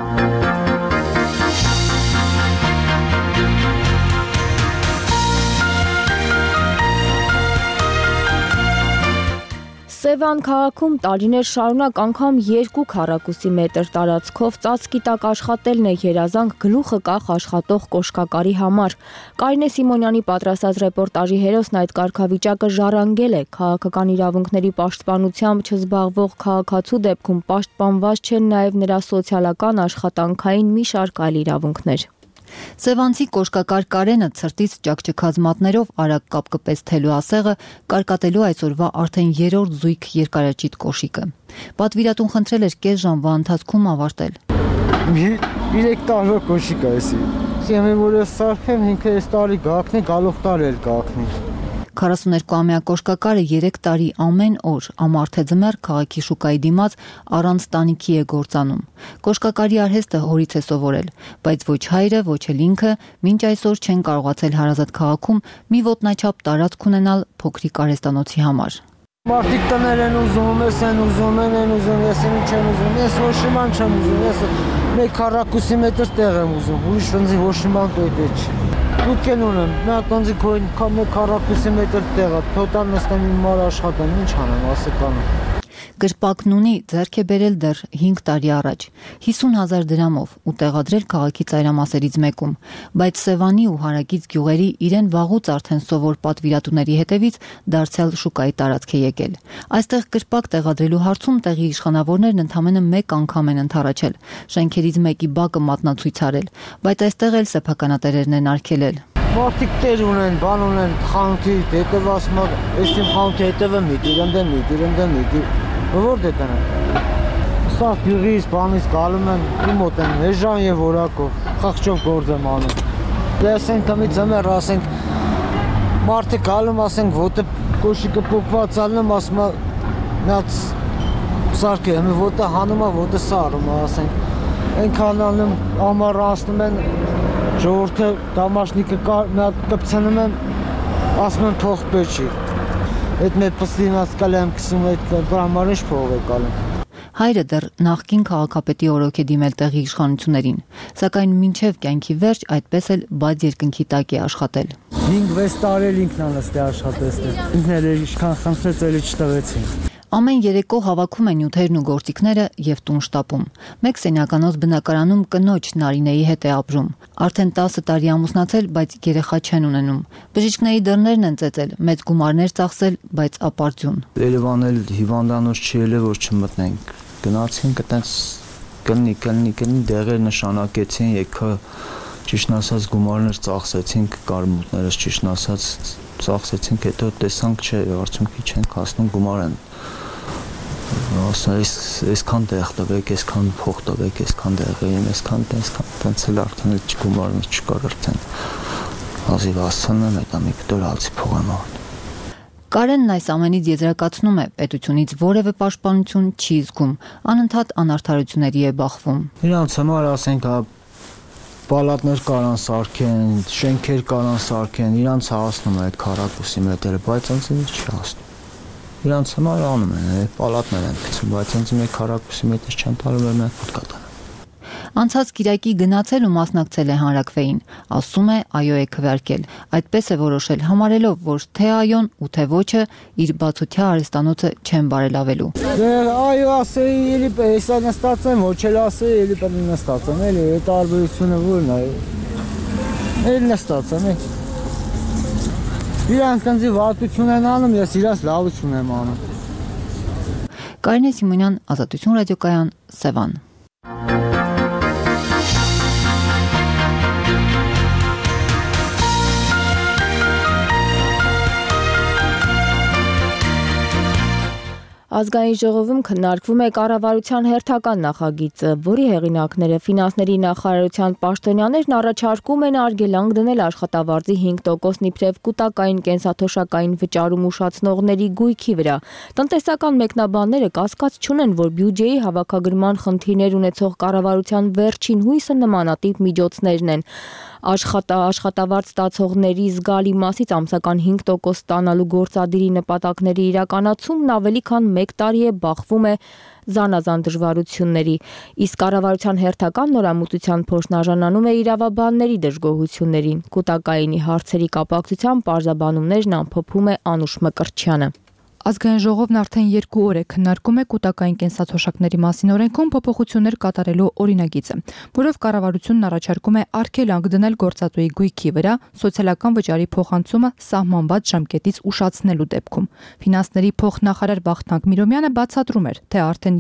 Սևան քաղաքում տարիներ շարունակ անգամ 2 քառակուսի մետր տարածքով ծածկի տակ աշխատելն է երազանք գլուխը կախ աշխատող կոշկակարի համար։ Կարինե Սիմոնյանի պատրաստած ռեպորտաժի հերոսն այդ կարգավիճակը ժառանգել է։ Քաղաքական իրավունքների պաշտպանությամբ չզբաղվող քաղաքացու դեպքում պաշտպանված չեն նաև նրա սոցիալական աշխատանքային մի շարք այլ իրավունքներ։ Սևանցի կոշկակար Կարենը ցրտից ճակճկած մատներով արագ կապկպեց թելու ասեղը, կարկատելու այսօրվա արդեն 3-րդ զույգ երկարաճիտ կոշիկը։ Պատվիրատուն խնդրել էր կես ժամվա ընթացքում ավարտել։ 3 տարվա կոշիկ է էսի։ Ես որ սարքեմ 5 տարի գակնի, գալող տարի էլ գակնի։ 42-ամյա կոշկակարը 3 տարի ամեն օր ամարթե ձմեռ քաղաքի շուկայի դիմաց առանց տանիքի է գործանում։ Կոշկակարի արհեստը հորից է սովորել, բայց ոչ հայրը, ոչ էլ ինքը մինչ այսօր չեն կարողացել հարազատ քաղաքում մի ոտնաչափ տարածք ունենալ փոքրիկ արհեստանոցի համար։ Մարդիկ տներ են ուզում, ես են ուզում, ես չեմ ուզում, ես ոչ իման չեմ ուզում, ես 1 քառակուսի մետր տեղ եմ ուզում, ուրիշ ֆնձի ոչ իման տոյտե չի։ Դուքեն ունեմ, նա տոնձի քոյն կամ 1 քառակուսի մետր տեղը, թոտալ նստեմ իմ մար աշխատան, ինչ անեմ, ասեկանը։ Գրպակն ունի ձեռք է բերել դեռ 5 տարի առաջ 50,000 դրամով ու տեղադրել քաղաքի ծայրամասերից մեկում, բայց Սևանի ու հարակից գյուղերի իրեն վաղուց արդեն սովոր պատվիրատուների հետևից դարձյալ շուկայի տարածք է եկել։ Այստեղ գրպակ տեղադրելու հարցում տեղի իշխանավորներն ընդամենը 1 անգամ են ընդառաջել, շենքերից մեկի բակը մատնացույց արել, բայց այստեղ էլ սեփականատերերն են արգելել։ Մարդիկ տեր ունեն, բան ունեն, խանութի հետև ասում եմ, ես իմ խանութի հետևը միտիր, Որտե տնեմ։ Սա գյուղից, բանից գալում եմ, իմ մոտ են էժան եւ որակով, խղճով գործ եմ անում։ Ես են տնից եմ ասենք, մարդը գալում ասենք, ոտը կոշիկը փոկված ալնեմ, ասում եմ, նած սարք եմ, ոտը հանում է, ոտը սարում է, ասենք։ Այնքան անում ամառ անցնում են, ժողովուրդը դամաշնիկը կպցնում եմ, ասում եմ թող պեչի։ Այդ մեր պստինած կալեմ կսում այդ համար ինչ փող է կալում։ Հայրը դեռ նախկին քաղաքապետի օրոք է դիմել տեղի իշխանություններին, սակայն մինչև կյանքի վերջ այդպես էլ բաց երկնքի տակ է աշխատել։ 5-6 տարի էլ ինքն անստի աշխատել։ Ինքն էլ ինչքան խնդրեց էլի չտվեցին։ Ամեն երեկո հավաքում են նյութերն ու գործիքները եւ տուն շտապում։ Մեկ սենյականոց բնակարանում կնոջ Նարինեի հետ է ապրում։ Արդեն 10 տարի ամուսնացել, բայց երեխա չեն ունենում։ Բժիշկների դռներն են ծեծել, մեծ գումարներ ծախսել, բայց ապարդյուն։ Երևան էլ հիվանդանոց չի ելել, որ չմտնենք։ Գնացինք այտենց կլնի դեղեր նշանակեցին, եկա ճիշտ ասած գումարներ ծախսեցինք, կարմուտներս ճիշտ ասած ծախսեցինք, հետո տեսանք, չէ, արդյունքի չենք հասնում, գումար են ասում այսքան տեղ տվեք, այսքան փող տվեք, այսքան դեղին, այսքան տենց էլ արդեն գումարը չկար արդեն ազիվ ասցանը մետամիկ դոլարացի փողանա։ Կարենն այս ամենից եզրակացնում է, պետությունից որևէ պաշտպանություն չի զգում, անընդհատ անարդարությունների է բախվում։ Իրանց համար ասենք պալատներ կարան սարքեն, շենքեր կարան սարքեն, իրանց հասնում է այդ քառակուսի մետրը, բայց ինձ չի հասնում։ Իրանց համար անում են, պալատներ են գցում, բայց ինձ մեկ քառակուսի մետր չեն տալու, որ մենք պետք է տանենք։ Անցած Կիրակի գնացել ու մասնակցել է հանրաքվեին, ասում է այո է քվեարկել, այդպես է որոշել համարելով, որ թե այոն ու թե ոչը իր բացօթյա արհեստանոցը չեն բարելավելու։ Այո ասեի, էլի հեսա նստած եմ, ոչ էլ ասեի, էլի պետք է նստած եմ, էլի այդ տարբերությունը որն է։ Էլի նստած եմ։ Իրանք ինձ վատություն են անում, ես իրաց լավություն եմ անում։ Կարինե Սիմոնյան, Ազատություն ռադիոկայան, Սևան։ Ազգային ժողովում քննարկվում է կառավարության հերթական նախագիծը, որի հեղինակները ֆինանսների նախարարության պաշտոնյաներն առաջարկում են արգելանք դնել աշխատավարձի 5%-ն իբրև կൂട്ടակային կենսաթոշակային վճարում ուշացնողների գույքի վրա։ Տնտեսական մեկնաբանները կասկած չունեն, որ բյուջեի հավաքագրման խնդիրներ ունեցող կառավարության վերջին հույսը նմանատիպ միջոցներն են։ Աշխատավարձ ստացողների զգալի մասից ամսական 5% ստանալու գործադիրի նպատակների իրականացումն ավելի քան 1 տարի է բախվում է զանազան դժվարությունների, իսկ կառավարության հերթական նորամուծության փորձն արժանանում է իրավաբանների դժգոհություններին։ Կൂട്ടակայինի հարցերի կապակցությամբ պարզաբանումներն ամփոփում է Անուշ Մկրտչյանը։ Ազգային ժողովն արդեն 2 օր է քննարկում է կൂട്ടակային կենսաթոշակների մասին օրենքում փոփոխություններ կատարելու օրինագիծը, որով կառավարությունն առաջարկում է արգելանք դնել գործատուի գույքի վրա սոցիալական վճարի փոխանցումը սահմանված ժամկետից ուշացնելու դեպքում։ Ֆինանսների փոխնախարար Վախթանգ Միրոմյանը բացատրում էր, թե արդեն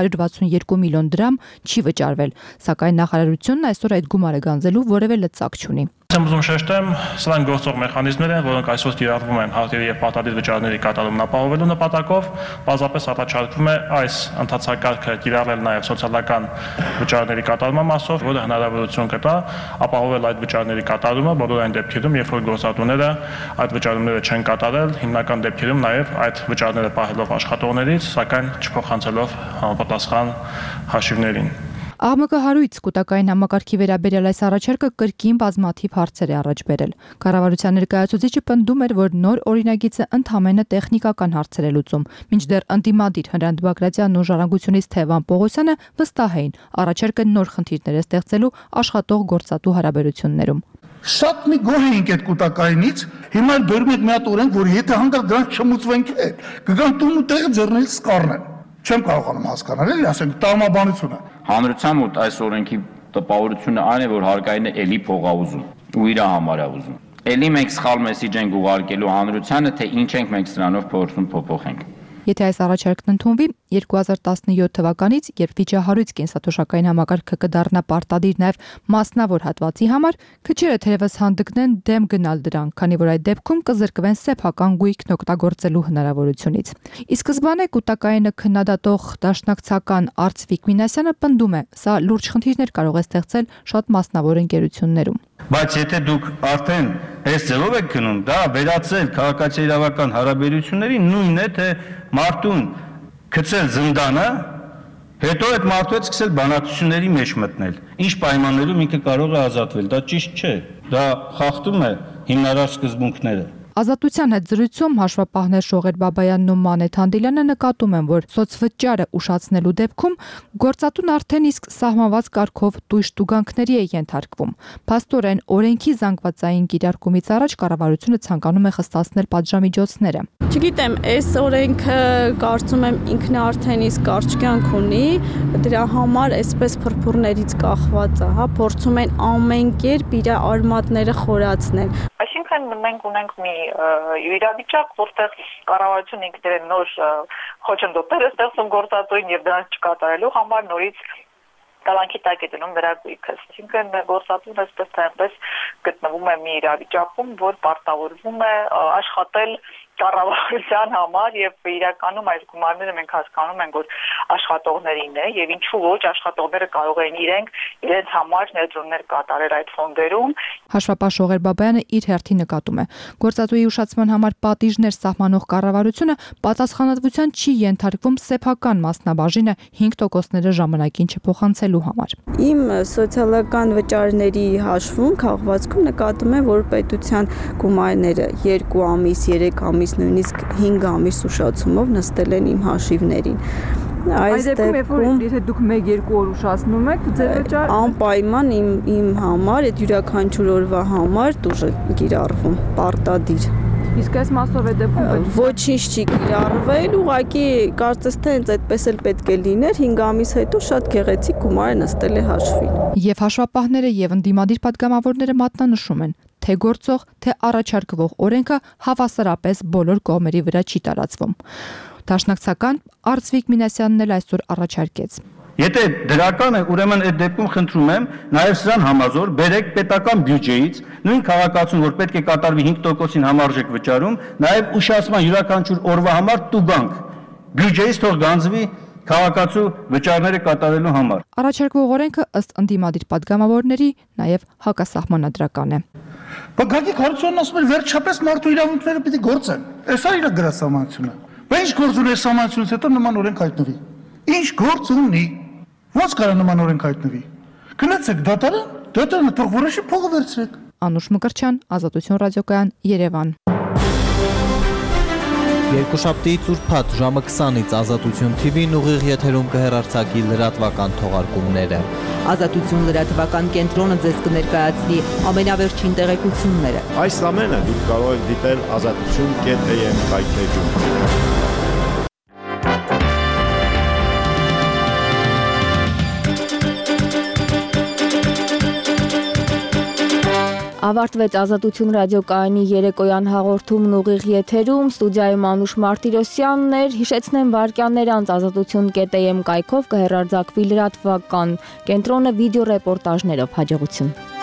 262 միլիոն դրամ չի վճարվել, սակայն նախարարությունն այսօր այդ գումարը գանձելու որևէ լծակ չունի։ Եմ ուզում շեշտեմ, սրանք գործող մեխանիզմներ են, որոնք այսօր կիրառվում են հարկերի եւ պարտադիր վճարների կատարումն ապահովելու նպատակով, բազապես առաջարկվում է այս ընթացակարգը կիրառել նաեւ սոցիալական վճարների կատարման մասով, որը հնարավորություն կտա ապահովել այդ վճարների կատարումը բոլոր այն դեպքերում, երբ որ գործատուները այդ վճարումները չեն կատարել, հիմնական դեպքերում նաեւ այդ վճարները պահելով աշխատողներից, սակայն չփոխանցելով համապատասխան հաշիվներին։ ԱՄԿ-հարույց կൂട്ടակային համակարգի վերաբերյալ այս առաջարկը կրկին բազմաթիվ հարցեր է առաջ բերել։ Կառավարության ներկայացուցիչը պնդում էր, որ նոր օրինագիծը ընդհանրապես տեխնիկական հարցեր է լուծում, մինչդեռ ընդդիմադիր Հրանտ Բագրատյանն ու Ժառանգությունից Թևան Պողոսյանը վստահ էին, առաջարկը նոր խնդիրներ է ստեղծելու աշխատող գործատու հարաբերություններում։ Շատ մի գոհ էինք այդ կൂട്ടակայինից, հիմա բերում եք մի հատ օրենք, որ եթե հանգար դրանց չմուծվենք, կգան տուն ու տեղը ձեռներից կառնեն։ Չեմ կարողանում հասկանալ, էլի ասենք տրամաբանությունը։ Հանրության մոտ այս օրենքի տպավորությունը այն է, որ հարկային է էլի փող ա ուզում ու իր համար ա ուզում։ Էլի մենք սխալ մեսիջ ենք ուղարկելու հանրությանը, թե ինչ ենք մենք սրանով փորձում փոփոխենք։ Եթե այս առաջարկն ընդունվի, 2017 թվականից, երբ վիճահարույց կենսաթոշակային համակարգը կդառնա պարտադիր նաև մասնավոր հատվածի համար, քչերը թերևս հանդգնեն դեմ գնալ դրան, քանի որ այդ դեպքում կզրկվեն սեփական գույքն օգտագործելու հնարավորությունից։ Ի սկզբանե կൂട്ടակայինը քննադատող դաշնակցական Արծվիկ Մինասյանը պնդում է, սա լուրջ խնդիրներ կարող է ստեղծել շատ մասնավոր ընկերություններում։ Բայց եթե դուք արդեն այս ձևով եք գնում, դա վերածել քաղաքացիական հարաբերությունների նույնն է, թե մարդուն գցել զնդանը, հետո այդ մարդու հետ սկսել բանակցությունների մեջ մտնել։ Ինչ պայմաններում ինքը կարող է ազատվել, դա ճիշտ չէ։ Դա խախտում է հիմնարար սկզբունքները։ Ազատության հետ զրույցում հաշվապահներ Շողեր Բաբայանն ու Մանեթ Հանդիլյանը նկատում են, որ սոցվճարը ուշացնելու դեպքում գործատուն արդեն իսկ սահմանված կարգով տույժ տուգանքների է ենթարկվում։ Փաստորեն օրենքի զանգվածային կիրարկումից առաջ կառավարությունը ցանկանում է խստացնել պատժամիջոցները։ Չգիտեմ, այս օրենքը կարծում եմ ինքն արդեն իսկ կարճ կյանք ունի, դրա համար այսպես փրփուրներից կախված է, հա, փորձում են ամեն կերպ իր արմատները խորացնել։ Այսինքն մենք ունենք մի իրավիճակ, որտեղ կառավարությունը ինքնին նոր խոչընդոտներ է ստեղծում գործատուին եւ դրանց չկատարելու համար նորից կալանքի տակ է դնում վերագույքս։ Այսինքն գործածուն այսպես թե այնպես գտնվում է մի իրավիճակում, որ պարտավորվում է աշխատել կառավարության համար եւ իրականում այս գումարները մենք հասկանում ենք, որ աշխատողներինն է եւ ինչու ոչ աշխատողները կարող են իրենց համար ներդրումներ կատարել այդ ֆոնդերում։ Հաշվապահ Շողեր Բաբայանը իր հերթին նկատում է. գործածուի ուշացման համար պատիժներ սահմանող կառավարությունը պատասխանատվության չի ենթարկվում սեփական մասնաբաժինը 5%-ները ժամանակին չփոխանցելու համար։ Իմ սոցիալական վճարների հաշվում քաղվածքում նկատում եմ, որ պետության գումարները 2 ամիս, 3 ամիս, նույնիսկ 5 ամիս ուշացումով նստել են իմ հաշիվներին։ Այս դեպքում եթե դուք 1-2 օր ուշացնում եք, ձեր վճարը անպայման իմ համար, այդ յուրաքանչյուր օրվա համար դուրս է կիրառվում, պարտադիր։ Իսկ այս մասով է դեպքում ոչինչ չի կիրառվել, ուղղակի կարծես թե հենց այդպես էլ պետք է լիներ, 5 ամիս հետո շատ գեղեցիկ գումարը նստել է հաշվին։ Եվ հաշվապահները եւ ընդդիմադիր պատգամավորները մատնանշում են, թե գործող, թե առաջարկվող օրենքը հավասարապես բոլոր կողմերի վրա չի տարածվում։ Դաշնակցական Արծվիկ Մինասյանն էլ այսօր առաջարկեց. Եթե դրական է, ուրեմն այդ դեպքում խնդրում եմ նաև սրան համազոր բերեք պետական բյուջեից նույն քաղաքացուն, որ պետք է կատարվի 5%-ին համարժեք վճարում, նաև ուշացման յուրաքանչյուր օրվա համար տուգանք բյուջեից թող գանձվի քաղաքացու վճարները կատարելու համար։ Առաջարկվող օրենքը ըստ ընդդիմադիր պատգամավորների նաև հակասահմանադրական է։ Գագիկ Հարությունյանն ասում է վերջապես մարդու իրավունքները պիտի գործեն։ Էսա իր գրասահմանությունը։ Բայց ինչ գործ ունի սահմանությունից հետո նման օրենք հայտնվի։ Ինչ գործ ունի։ Ոնց կարա նման օրենք հայտնվի։ Գնացեք դատարանը թող որոշի փողը վերցրեք։ Անուշ Մկրտչյան, Ազատություն ռադիոկայան, Երևան։ Երկուշաբթիից ուրբաթ ժամը 20-ից Ազատություն TV-ն ուղիղ եթերում կհեռարձակի լրատվական թողարկումները։ Ազատություն լրատվական կենտրոնը ձեզ կներկայացնի ամենավերջին տեղեկությունները։ Այս ամենը դուք կարող եք դիտել azatutun.am կայքեջում։ Ավարտվեց Ազատություն ռադիոկայանի երեկոյան հաղորդումն ուղիղ եթերում, ստուդիայում Անուշ Մարտիրոսյանն էր, հիշեցնեմ վարքյաններ անց azatutun.am կայքով կհեռարձակվի լրատվական կենտրոնը վիդեո ռեպորտաժներով, հաջողություն։